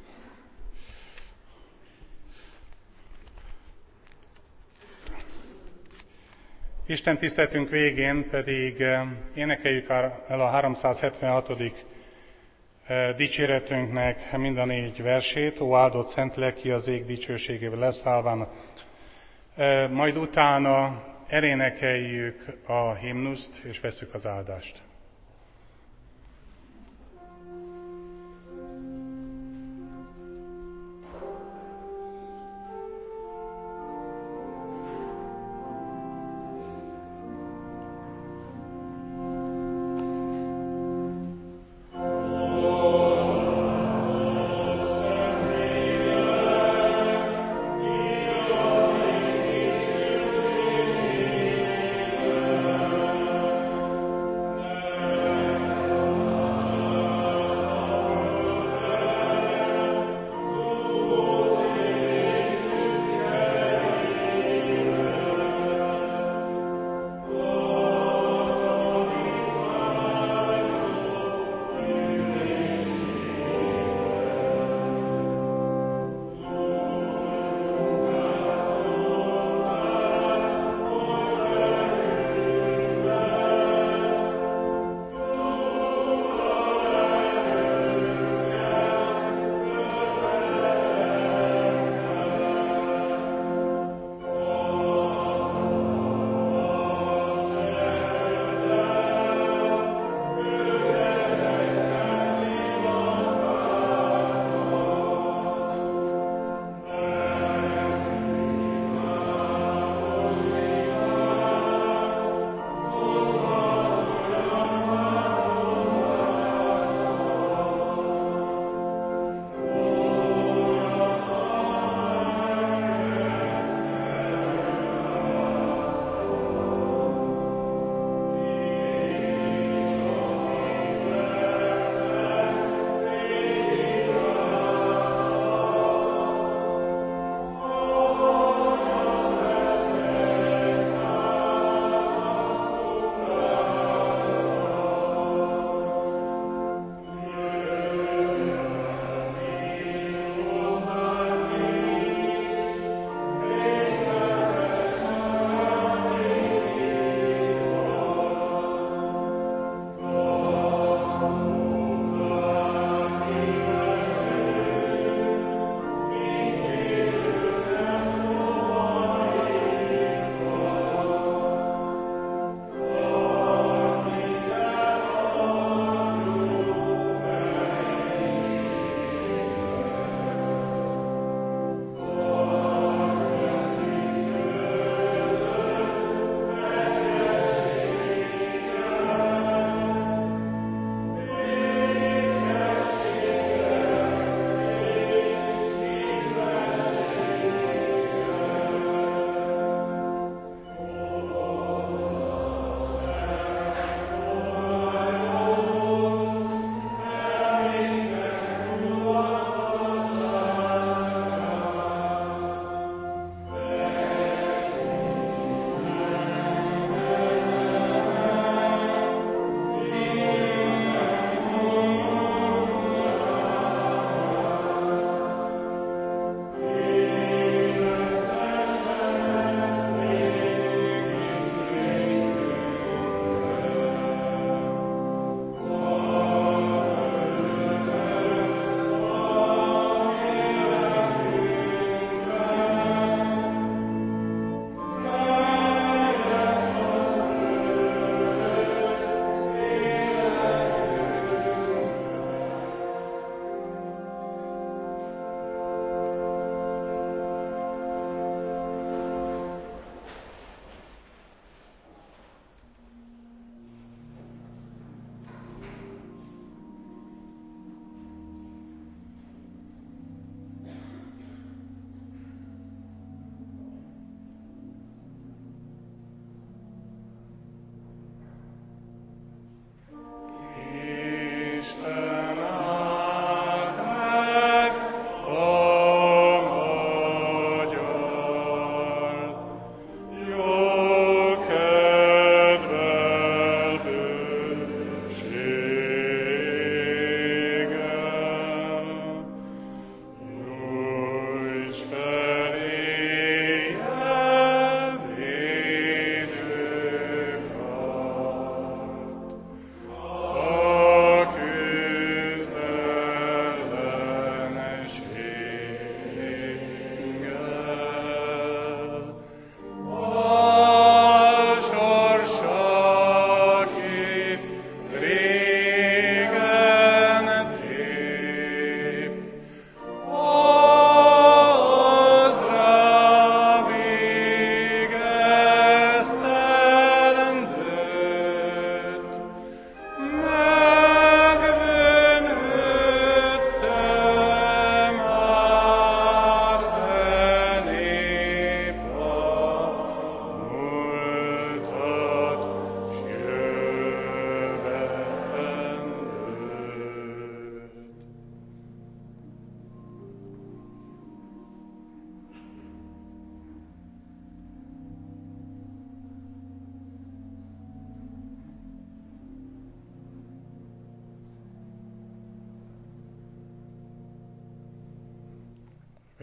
Isten tiszteletünk végén pedig énekeljük el a háromszázhetvenhatodik dicséretünknek mind a négy versét, ó áldott szent lelki az ég dicsőségével leszállván. Majd utána elénekeljük a himnuszt, és vesszük az áldást. Amen.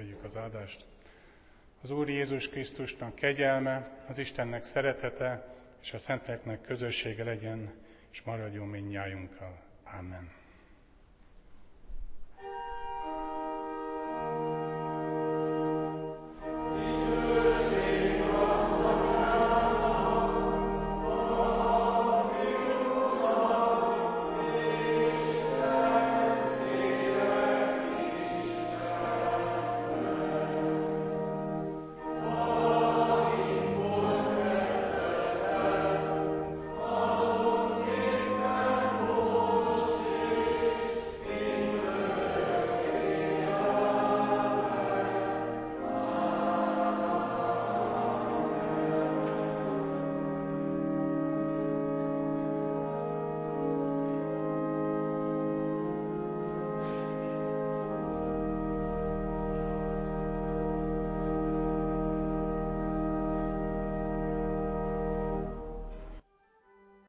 ünnepeljük az áldást. Az Úr Jézus Krisztusnak kegyelme, az Istennek szeretete és a szenteknek közössége legyen, és maradjon mindnyájunkkal. Amen.